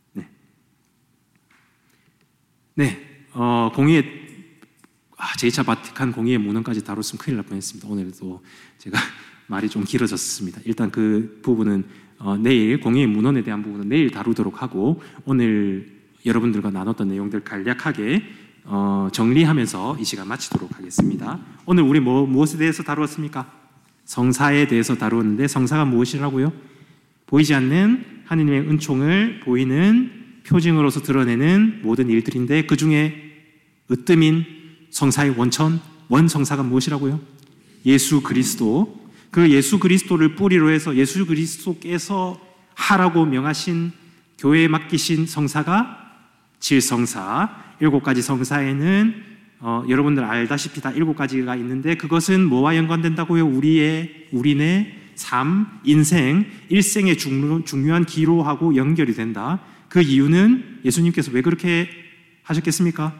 공의회 제2차 바티칸 공의회 문헌까지 다뤘으면 큰일 날 뻔했습니다. 오늘도 제가 말이 좀 길어졌습니다. 일단 그 부분은 내일 공의회 문헌에 대한 부분은 내일 다루도록 하고, 오늘 여러분들과 나눴던 내용들 간략하게 정리하면서 이 시간 마치도록 하겠습니다. 오늘 우리 무엇에 대해서 다루었습니까? 성사에 대해서 다루었는데, 성사가 무엇이라고요? 보이지 않는 하느님의 은총을 보이는 표징으로서 드러내는 모든 일들인데, 그 중에 으뜸인 성사의 원성사가 무엇이라고요? 예수 그리스도. 그 예수 그리스도를 뿌리로 해서 예수 그리스도께서 하라고 명하신 교회에 맡기신 성사가 7성사, 7가지 성사에는 여러분들 알다시피 다 7가지가 있는데, 그것은 뭐와 연관된다고요? 우리네 삶, 인생, 일생의 중요한 기로하고 연결이 된다. 그 이유는 예수님께서 왜 그렇게 하셨겠습니까?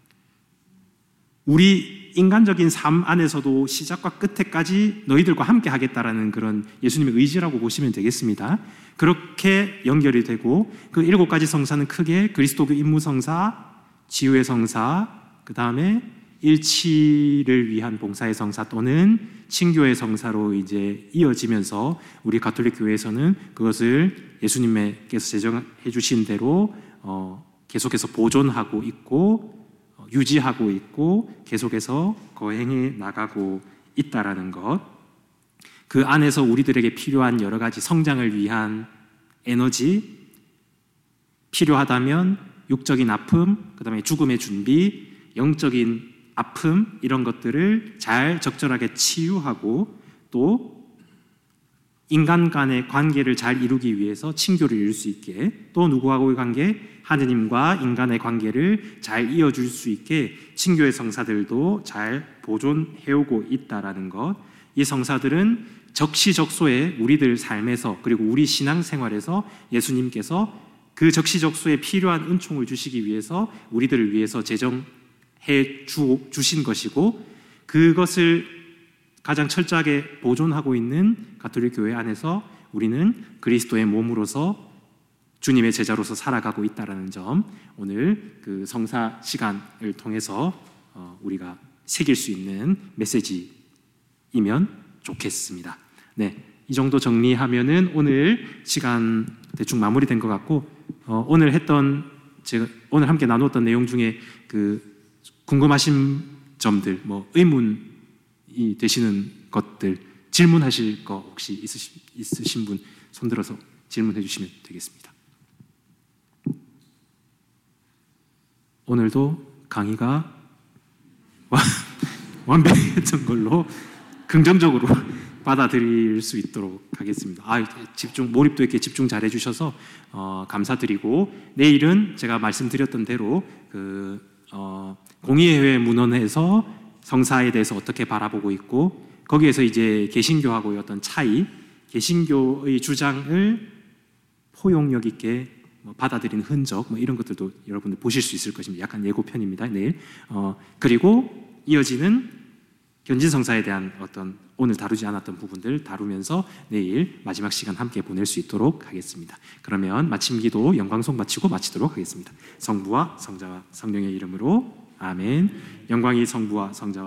우리 인간적인 삶 안에서도 시작과 끝에까지 너희들과 함께 하겠다라는 그런 예수님의 의지라고 보시면 되겠습니다. 그렇게 연결이 되고 그 7가지 성사는 크게 그리스도교 임무성사, 치유의 성사, 그 다음에 일치를 위한 봉사의 성사 또는 친교의 성사로 이제 이어지면서 우리 가톨릭 교회에서는 그것을 예수님께서 제정해 주신 대로 계속해서 보존하고 있고 유지하고 있고 계속해서 거행해 나가고 있다라는 것. 그 안에서 우리들에게 필요한 여러 가지 성장을 위한 에너지, 필요하다면 육적인 아픔, 그 다음에 죽음의 준비, 영적인 아픔 이런 것들을 잘 적절하게 치유하고 또 인간 간의 관계를 잘 이루기 위해서 친교를 이룰 수 있게 또 누구하고의 관계? 하느님과 인간의 관계를 잘 이어줄 수 있게 친교의 성사들도 잘 보존해오고 있다라는 것. 이 성사들은 적시적소에 우리들 삶에서 그리고 우리 신앙생활에서 예수님께서 그 적시적소에 필요한 은총을 주시기 위해서 우리들을 위해서 제정해 주신 것이고 그것을 가장 철저하게 보존하고 있는 가톨릭 교회 안에서 우리는 그리스도의 몸으로서 주님의 제자로서 살아가고 있다는 점 오늘 그 성사 시간을 통해서 우리가 새길 수 있는 메시지이면 좋겠습니다. 네, 이 정도 정리하면은 오늘 시간 대충 마무리된 것 같고 오늘 제가 오늘 함께 나누었던 내용 중에 그 궁금하신 점들, 뭐 의문이 되시는 것들 질문하실 거 혹시 있으신 분 손들어서 질문해 주시면 되겠습니다. 오늘도 강의가 완벽했던 걸로 긍정적으로 받아들일 수 있도록 하겠습니다. 몰입도 있게 집중 잘 해주셔서 감사드리고 내일은 제가 말씀드렸던 대로 공의회회 문헌에서 성사에 대해서 어떻게 바라보고 있고 거기에서 이제 개신교하고의 어떤 차이, 개신교의 주장을 포용력 있게 받아들인 흔적 이런 것들도 여러분들 보실 수 있을 것입니다. 약간 예고편입니다. 내일. 그리고 이어지는 견진성사에 대한 어떤 오늘 다루지 않았던 부분들 다루면서 내일 마지막 시간 함께 보낼 수 있도록 하겠습니다. 그러면 마침기도 영광송 마치고 마치도록 하겠습니다. 성부와 성자와 성령의 이름으로 아멘. 영광이 성부와 성자와